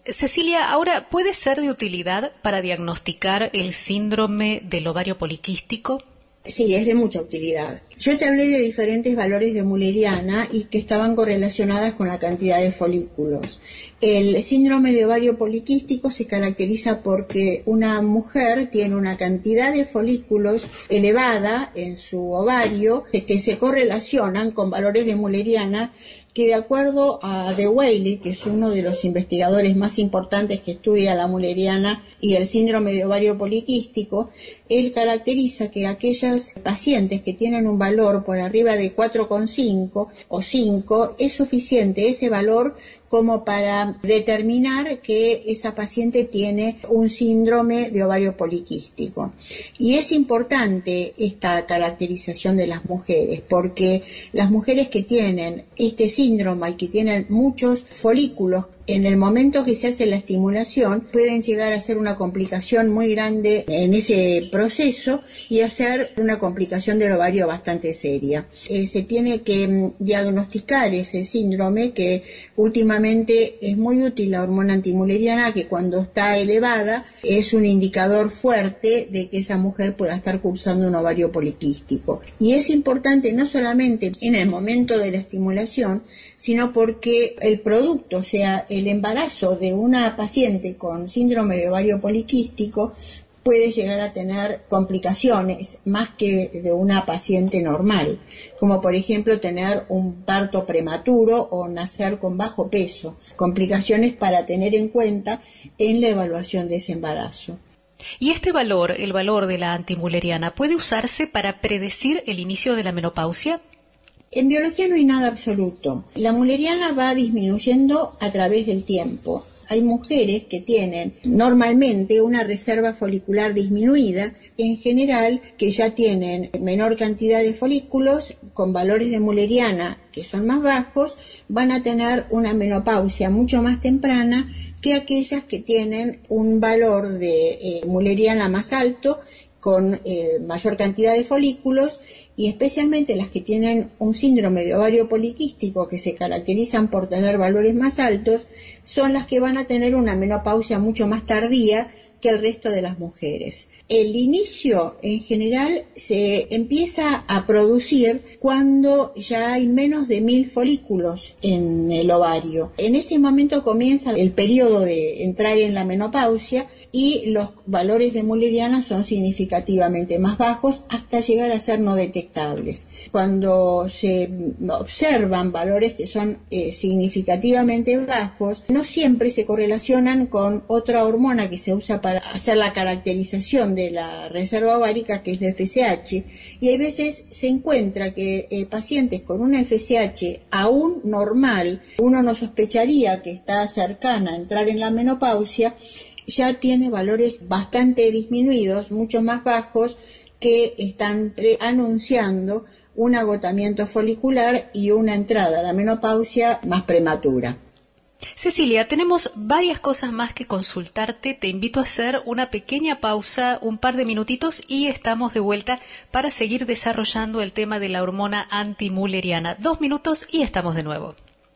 Cecilia, ahora, ¿puede ser de utilidad para diagnosticar el síndrome del ovario poliquístico? Sí, es de mucha utilidad. Yo te hablé de diferentes valores de Mulleriana y que estaban correlacionadas con la cantidad de folículos. El síndrome de ovario poliquístico se caracteriza porque una mujer tiene una cantidad de folículos elevada en su ovario que se correlacionan con valores de Mulleriana que, de acuerdo a De Waele, que es uno de los investigadores más importantes que estudia la mulleriana y el síndrome de ovario poliquístico, él caracteriza que aquellas pacientes que tienen un valor por arriba de cuatro coma cinco o cinco, es suficiente ese valor como para determinar que esa paciente tiene un síndrome de ovario poliquístico. Y es importante esta caracterización de las mujeres, porque las mujeres que tienen este síndrome y que tienen muchos folículos, en el momento que se hace la estimulación, pueden llegar a ser una complicación muy grande en ese proceso y hacer una complicación del ovario bastante seria. Eh, se tiene que mm, diagnosticar ese síndrome, que últimamente es muy útil la hormona antimulleriana, que cuando está elevada es un indicador fuerte de que esa mujer pueda estar cursando un ovario poliquístico. Y es importante no solamente en el momento de la estimulación, sino porque el producto, o sea, el embarazo de una paciente con síndrome de ovario poliquístico puede llegar a tener complicaciones más que de una paciente normal, como por ejemplo tener un parto prematuro o nacer con bajo peso, complicaciones para tener en cuenta en la evaluación de ese embarazo. ¿Y este valor, el valor de la antimulleriana, puede usarse para predecir el inicio de la menopausia? En biología no hay nada absoluto. La mulleriana va disminuyendo a través del tiempo. Hay mujeres que tienen normalmente una reserva folicular disminuida, en general que ya tienen menor cantidad de folículos, con valores de mulleriana que son más bajos, van a tener una menopausia mucho más temprana que aquellas que tienen un valor de eh, mulleriana más alto, con eh, mayor cantidad de folículos, y especialmente las que tienen un síndrome de ovario poliquístico, que se caracterizan por tener valores más altos, son las que van a tener una menopausia mucho más tardía que el resto de las mujeres. El inicio, en general, se empieza a producir cuando ya hay menos de mil folículos en el ovario. En ese momento comienza el periodo de entrar en la menopausia y los valores de mulleriana son significativamente más bajos hasta llegar a ser no detectables. Cuando se observan valores que son eh, significativamente bajos, no siempre se correlacionan con otra hormona que se usa para hacer la caracterización de la reserva ovárica, que es la F S H, y hay veces se encuentra que eh, pacientes con una F S H aún normal, uno no sospecharía que está cercana a entrar en la menopausia, ya tiene valores bastante disminuidos, mucho más bajos, que están anunciando un agotamiento folicular y una entrada a la menopausia más prematura. Cecilia, tenemos varias cosas más que consultarte. Te invito a hacer una pequeña pausa, un par de minutitos, y estamos de vuelta para seguir desarrollando el tema de la hormona antimulleriana. Dos minutos y estamos de nuevo.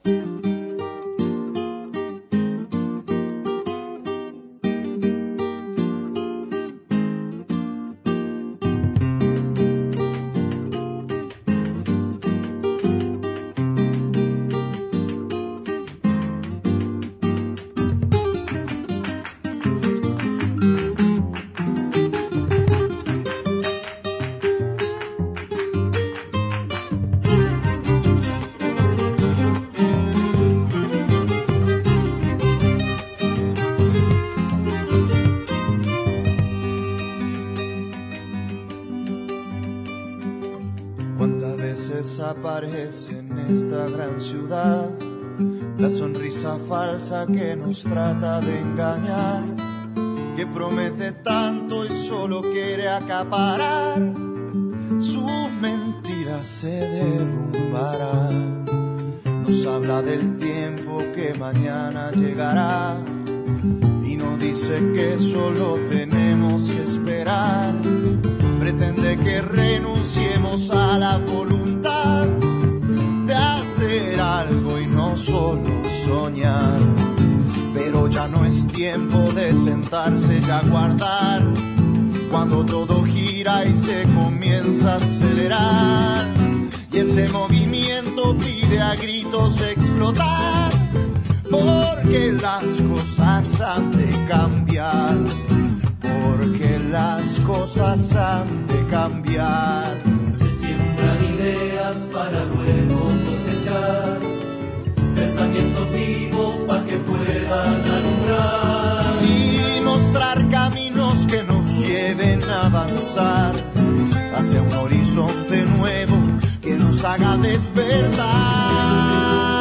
Aparece en esta gran ciudad la sonrisa falsa que nos trata de engañar, que promete tanto y solo quiere acaparar. Sus mentiras se derrumbarán. Nos habla del tiempo que mañana llegará y nos dice que solo tenemos que esperar. Pretende que renunciemos a la voluntad de hacer algo y no solo soñar, pero ya no levantarse y aguardar, cuando todo gira y se comienza a acelerar, y ese movimiento pide a gritos explotar, porque las cosas han de cambiar, porque las cosas han de cambiar. Se siembran ideas para luego cosechar, pensamientos vivos para que puedan alumbrar y mostrar caminos que nos lleven a avanzar hacia un horizonte nuevo que nos haga despertar.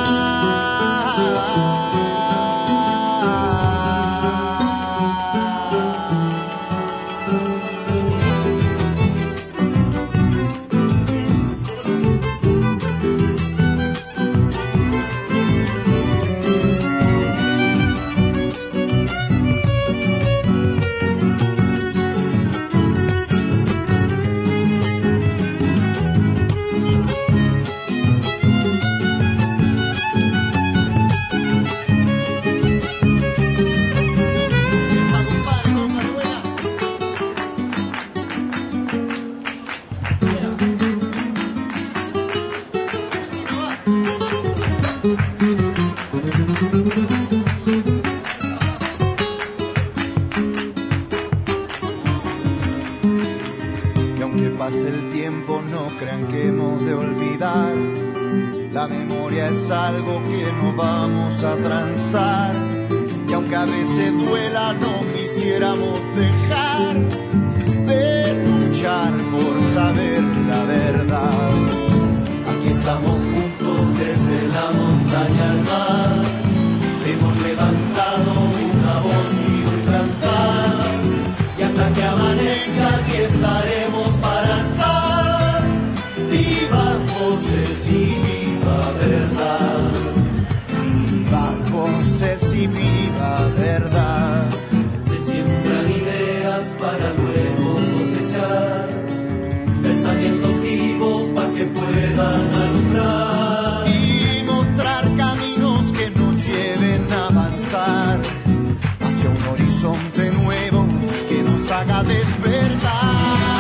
Pase el tiempo, no crean que hemos de olvidar. La memoria es algo que no vamos a transar. Y aunque a veces duela, no quisiéramos dejar de luchar por saber la verdad. Aquí estamos juntos desde la montaña al mar. Hemos levantado una voz y un cantar. Y hasta que amanezca aquí estaremos para alzar vivas voces y viva verdad. Vivas voces y viva verdad. Se siembran ideas para luego cosechar, pensamientos vivos para que puedan alumbrar y mostrar caminos que nos lleven a avanzar hacia un horizonte nuevo que nos haga despertar.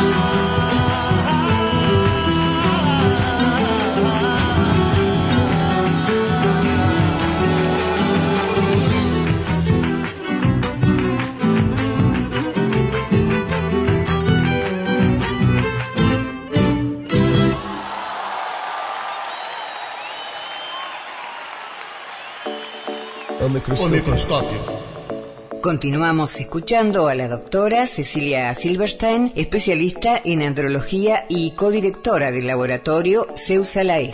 O microscopio. O microscopio. Continuamos escuchando a la doctora Cecilia Silberstein, especialista en andrología y codirectora del laboratorio CEUSA-LAEG.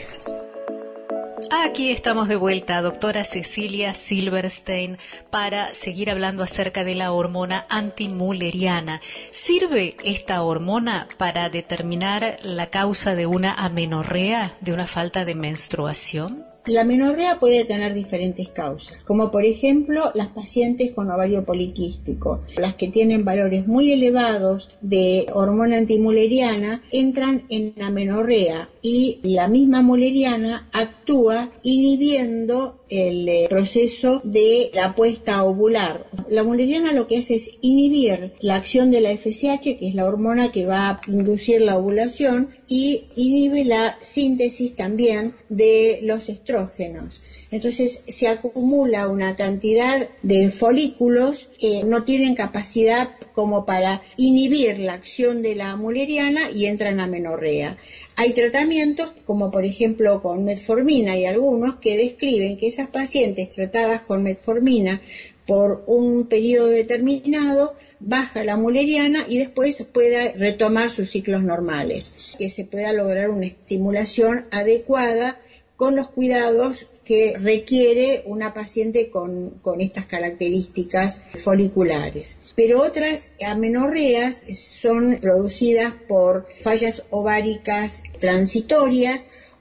Aquí estamos de vuelta, doctora Cecilia Silberstein, para seguir hablando acerca de la hormona antimulleriana. ¿Sirve esta hormona para determinar la causa de una amenorrea, de una falta de menstruación? La amenorrea puede tener diferentes causas, como por ejemplo las pacientes con ovario poliquístico. Las que tienen valores muy elevados de hormona antimulleriana entran en amenorrea y la misma mulleriana actúa inhibiendo el eh, proceso de la puesta ovular. La mulleriana lo que hace es inhibir la acción de la F S H, que es la hormona que va a inducir la ovulación, y inhibe la síntesis también de los estrógenos. Entonces se acumula una cantidad de folículos que no tienen capacidad como para inhibir la acción de la mulleriana y entran a amenorrea. Hay tratamientos como por ejemplo con metformina y algunos que describen que esas pacientes tratadas con metformina por un periodo determinado baja la mulleriana y después pueda retomar sus ciclos normales, que se pueda lograr una estimulación adecuada con los cuidados que requiere una paciente con, con estas características foliculares. Pero otras amenorreas son producidas por fallas ováricas transitorias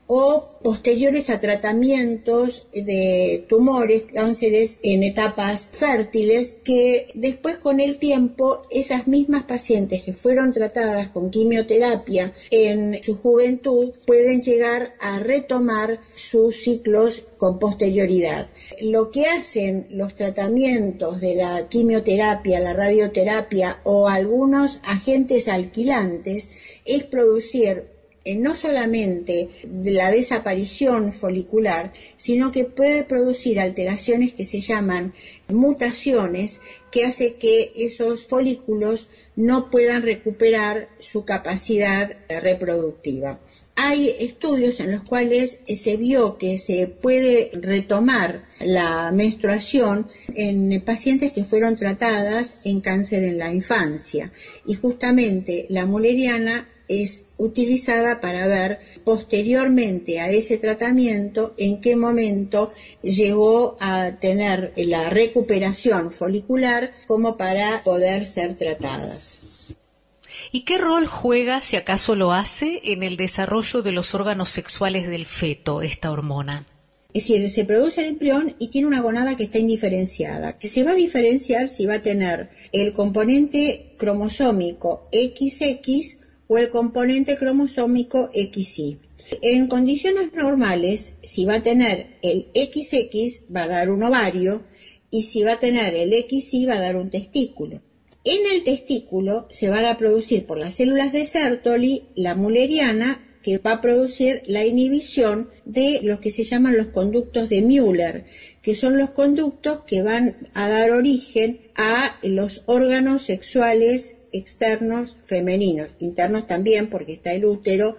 o posteriores a tratamientos de tumores, cánceres en etapas fértiles, que después con el tiempo esas mismas pacientes que fueron tratadas con quimioterapia en su juventud pueden llegar a retomar sus ciclos con posterioridad. Lo que hacen los tratamientos de la quimioterapia, la radioterapia o algunos agentes alquilantes es producir Eh, no solamente la desaparición folicular, sino que puede producir alteraciones que se llaman mutaciones, que hace que esos folículos no puedan recuperar su capacidad reproductiva. Hay estudios en los cuales se vio que se puede retomar la menstruación en pacientes que fueron tratadas en cáncer en la infancia, y justamente la mulleriana es utilizada para ver posteriormente a ese tratamiento en qué momento llegó a tener la recuperación folicular como para poder ser tratadas. ¿Y qué rol juega, si acaso lo hace, en el desarrollo de los órganos sexuales del feto esta hormona? Es decir, se produce el embrión y tiene una gonada que está indiferenciada. Se va a diferenciar si va a tener el componente cromosómico equis equis o el componente cromosómico equis y. En condiciones normales, si va a tener el equis equis, va a dar un ovario, y si va a tener el equis y, va a dar un testículo. En el testículo se van a producir por las células de Sertoli la mulleriana, que va a producir la inhibición de los que se llaman los conductos de Müller, que son los conductos que van a dar origen a los órganos sexuales externos femeninos, internos también, porque está el útero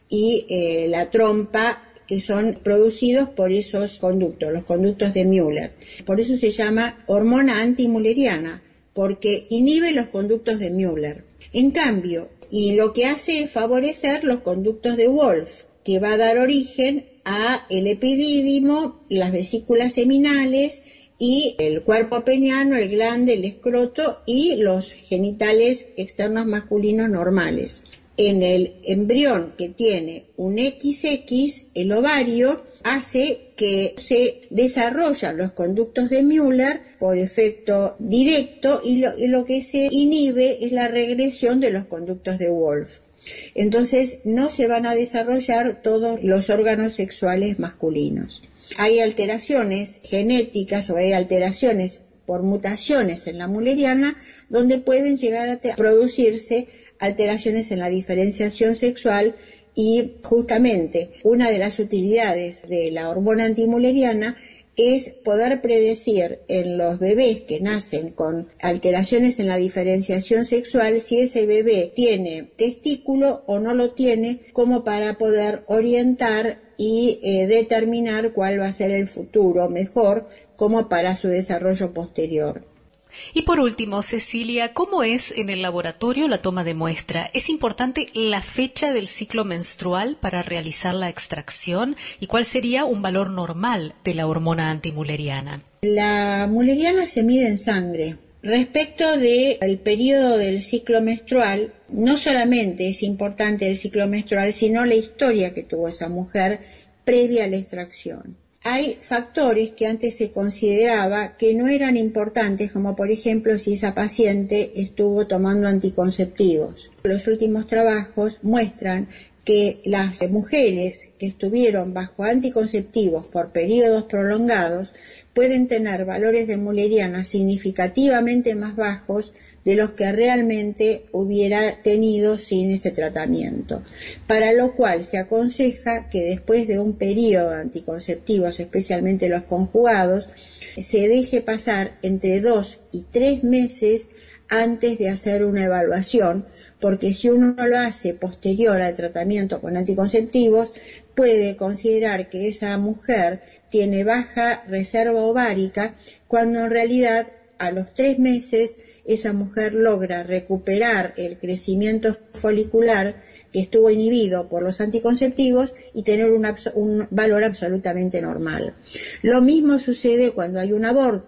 y eh, la trompa, que son producidos por esos conductos, los conductos de Müller. Por eso se llama hormona antimulleriana, porque inhibe los conductos de Müller. En cambio, y lo que hace es favorecer los conductos de Wolf, que va a dar origen a el epidídimo, las vesículas seminales y el cuerpo peniano, el glande, el escroto y los genitales externos masculinos normales. En el embrión que tiene un equis equis, el ovario hace que se desarrollan los conductos de Müller por efecto directo, y lo, y lo que se inhibe es la regresión de los conductos de Wolf. Entonces no se van a desarrollar todos los órganos sexuales masculinos. Hay alteraciones genéticas o hay alteraciones por mutaciones en la mulleriana donde pueden llegar a producirse alteraciones en la diferenciación sexual, y justamente una de las utilidades de la hormona antimulleriana es poder predecir en los bebés que nacen con alteraciones en la diferenciación sexual si ese bebé tiene testículo o no lo tiene, como para poder orientar y eh, determinar cuál va a ser el futuro mejor como para su desarrollo posterior. Y por último, Cecilia, ¿cómo es en el laboratorio la toma de muestra? ¿Es importante la fecha del ciclo menstrual para realizar la extracción? ¿Y cuál sería un valor normal de la hormona antimulleriana? La mulleriana se mide en sangre. Respecto del periodo del ciclo menstrual, no solamente es importante el ciclo menstrual, sino la historia que tuvo esa mujer previa a la extracción. Hay factores que antes se consideraba que no eran importantes, como por ejemplo si esa paciente estuvo tomando anticonceptivos. Los últimos trabajos muestran que las mujeres que estuvieron bajo anticonceptivos por periodos prolongados pueden tener valores de mulleriana significativamente más bajos de los que realmente hubiera tenido sin ese tratamiento, para lo cual se aconseja que después de un periodo de anticonceptivos, especialmente los conjugados, se deje pasar entre dos y tres meses antes de hacer una evaluación, porque si uno lo hace posterior al tratamiento con anticonceptivos, puede considerar que esa mujer tiene baja reserva ovárica, cuando en realidad a los tres meses esa mujer logra recuperar el crecimiento folicular que estuvo inhibido por los anticonceptivos y tener un, un valor absolutamente normal. Lo mismo sucede cuando hay un aborto.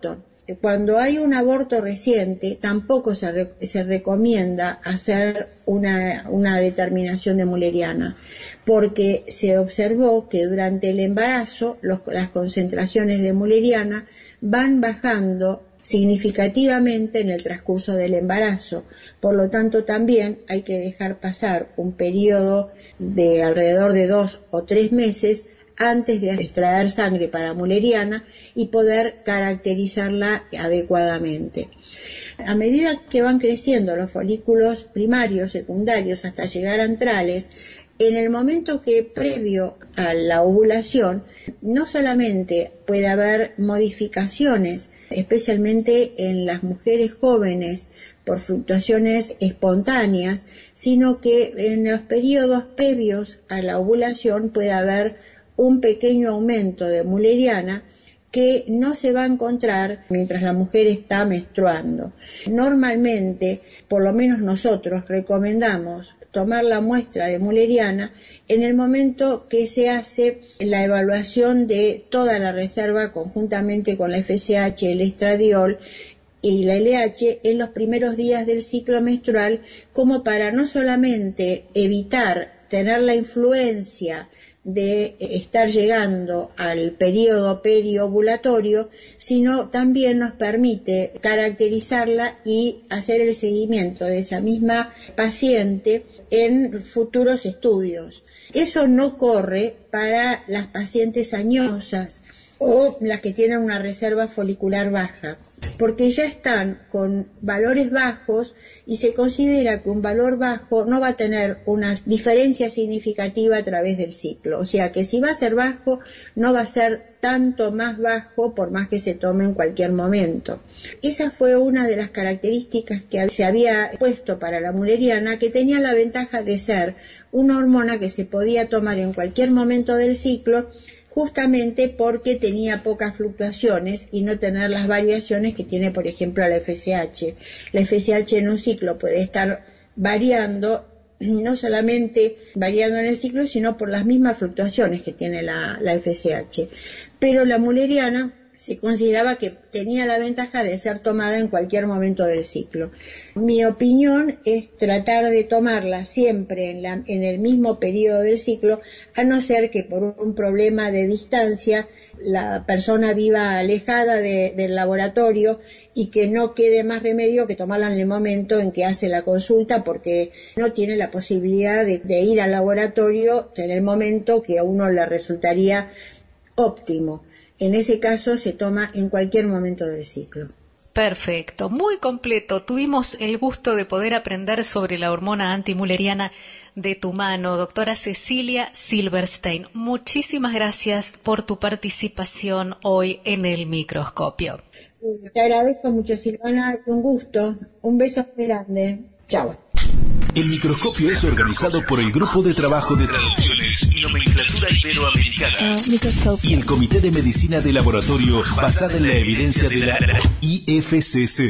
cuando hay un aborto reciente, tampoco se, re, se recomienda hacer una, una determinación de mulleriana, porque se observó que durante el embarazo los, las concentraciones de mulleriana van bajando significativamente en el transcurso del embarazo. Por lo tanto, también hay que dejar pasar un periodo de alrededor de dos o tres meses antes de extraer sangre para mulleriana y poder caracterizarla adecuadamente. A medida que van creciendo los folículos primarios, secundarios, hasta llegar a antrales, en el momento que previo a la ovulación, no solamente puede haber modificaciones, especialmente en las mujeres jóvenes por fluctuaciones espontáneas, sino que en los periodos previos a la ovulación puede haber un pequeño aumento de mulleriana que no se va a encontrar mientras la mujer está menstruando. Normalmente, por lo menos nosotros recomendamos tomar la muestra de mulleriana en el momento que se hace la evaluación de toda la reserva conjuntamente con la F S H, el estradiol y la L H en los primeros días del ciclo menstrual, como para no solamente evitar tener la influencia de estar llegando al periodo periovulatorio, sino también nos permite caracterizarla y hacer el seguimiento de esa misma paciente en futuros estudios. Eso no corre para las pacientes añosas o las que tienen una reserva folicular baja, porque ya están con valores bajos y se considera que un valor bajo no va a tener una diferencia significativa a través del ciclo. O sea que si va a ser bajo, no va a ser tanto más bajo por más que se tome en cualquier momento. Esa fue una de las características que se había puesto para la mulleriana, que tenía la ventaja de ser una hormona que se podía tomar en cualquier momento del ciclo, justamente porque tenía pocas fluctuaciones y no tener las variaciones que tiene, por ejemplo, la F S H. La F S H en un ciclo puede estar variando, no solamente variando en el ciclo, sino por las mismas fluctuaciones que tiene la, la F S H. Pero la mulleriana se consideraba que tenía la ventaja de ser tomada en cualquier momento del ciclo. Mi opinión es tratar de tomarla siempre en, la, en el mismo periodo del ciclo, a no ser que por un problema de distancia la persona viva alejada de, del laboratorio y que no quede más remedio que tomarla en el momento en que hace la consulta, porque no tiene la posibilidad de, de ir al laboratorio en el momento que a uno le resultaría óptimo. En ese caso se toma en cualquier momento del ciclo. Perfecto, muy completo. Tuvimos el gusto de poder aprender sobre la hormona antimulleriana de tu mano, doctora Cecilia Silverstein. Muchísimas gracias por tu participación hoy en el microscopio. Te agradezco mucho, Silvana, un gusto. Un beso muy grande. Chao. El microscopio es organizado por el Grupo de Trabajo de Traducciones y Nomenclatura Iberoamericana uh, y el Comité de Medicina de Laboratorio basada en la evidencia de la I F C C.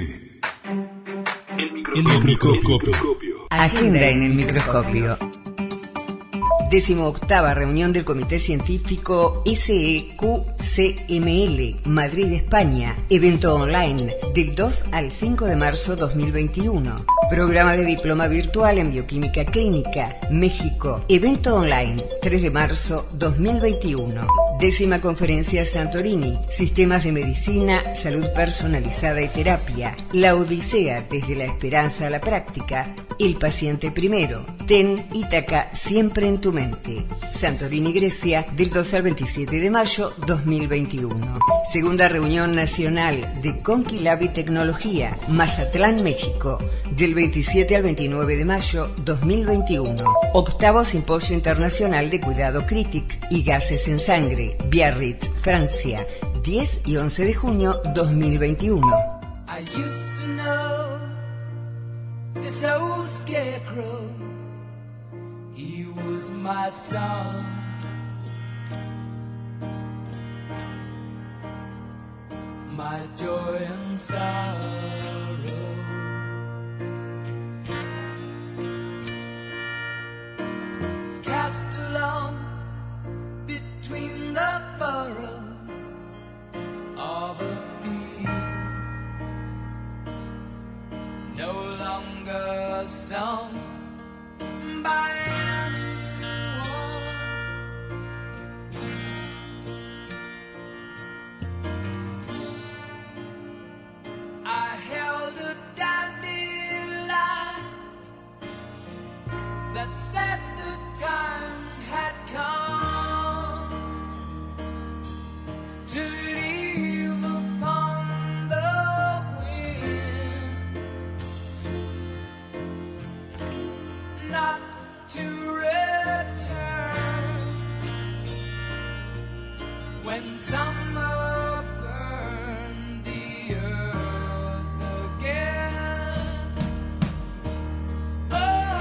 El microscopio. Agenda en el microscopio. Decimoctava reunión del Comité Científico S E Q C M L, Madrid, España. Evento online del dos al cinco de marzo dos mil veintiuno. Programa de diploma virtual en Bioquímica Clínica, México. Evento online tres de marzo dos mil veintiuno. Décima conferencia Santorini, Sistemas de Medicina, Salud Personalizada y Terapia. La Odisea desde la esperanza a la práctica. El paciente primero. Ten Ítaca siempre en tu mente. Santorini, Grecia, del dos al veintisiete de mayo dos mil veintiuno. Segunda reunión nacional de Conquilab y Tecnología, Mazatlán, México, del veintisiete al veintinueve de mayo dos mil veintiuno. Octavo Simposio Internacional de Cuidado Critic y Gases en Sangre, Biarritz, Francia, diez y once de junio dos mil veintiuno. I used to know this old scarecrow. He was my son. My joy and sorrow. Cast along between the furrows of a field. when summer burned the earth again. Oh,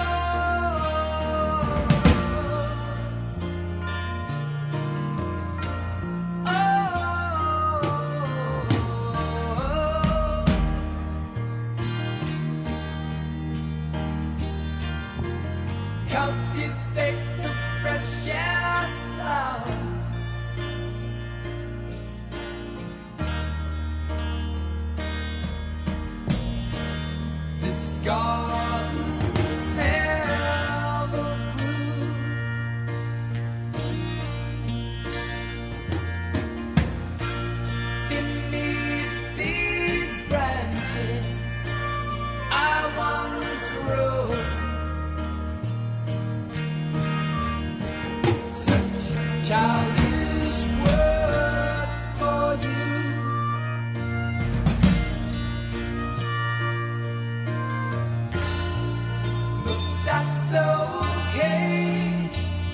oh, oh. Cultivate the precious flower. This garden never grew. Beneath these branches I once grew. Such childish words for you. That's okay.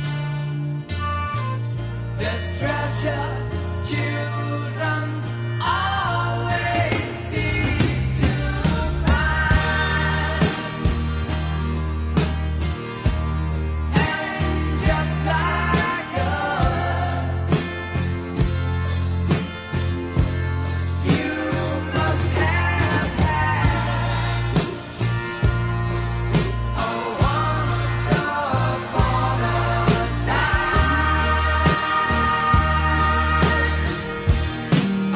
There's treasure children always seek to find. And just like us, you must have had a once upon a time. Oh,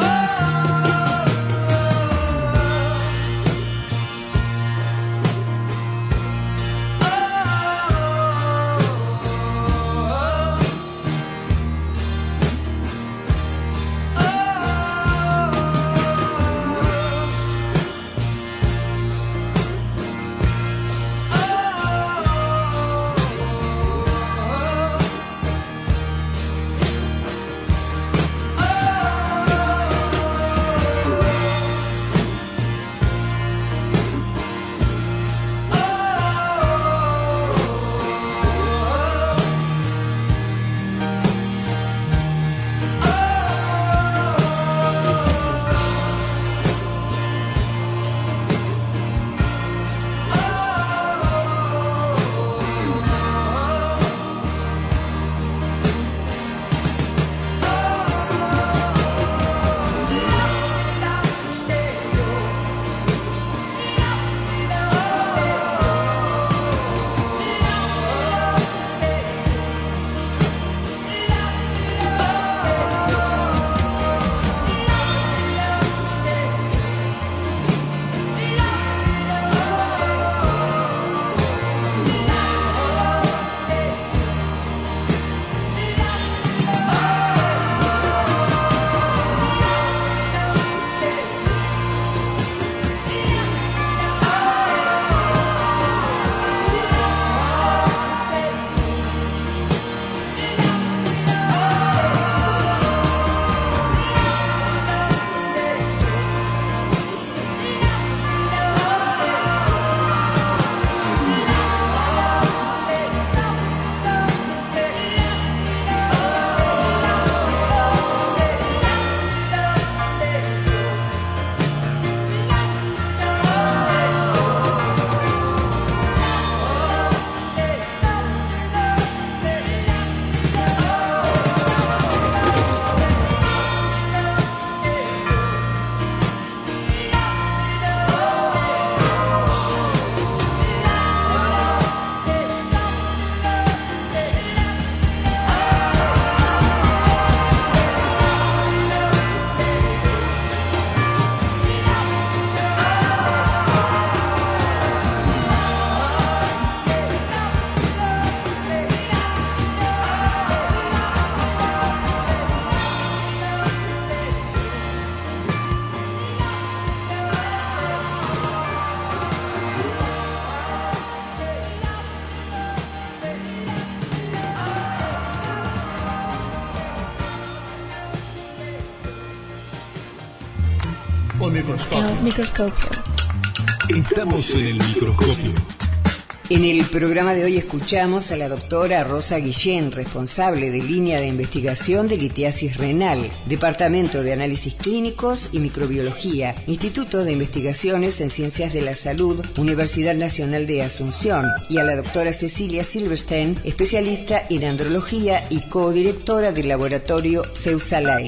o microscopio. El microscopio. Estamos en el microscopio. En el programa de hoy escuchamos a la doctora Rosa Guillén, responsable de línea de investigación de litiasis renal, Departamento de Análisis Clínicos y Microbiología, Instituto de Investigaciones en Ciencias de la Salud, Universidad Nacional de Asunción, y a la doctora Cecilia Silverstein, especialista en andrología y codirectora del laboratorio Ceusalai.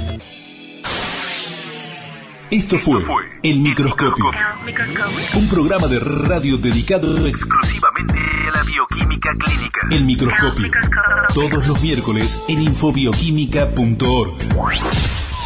Esto fue El Microscopio, un programa de radio dedicado exclusivamente a la bioquímica clínica. El Microscopio, todos los miércoles en infobioquímica punto org.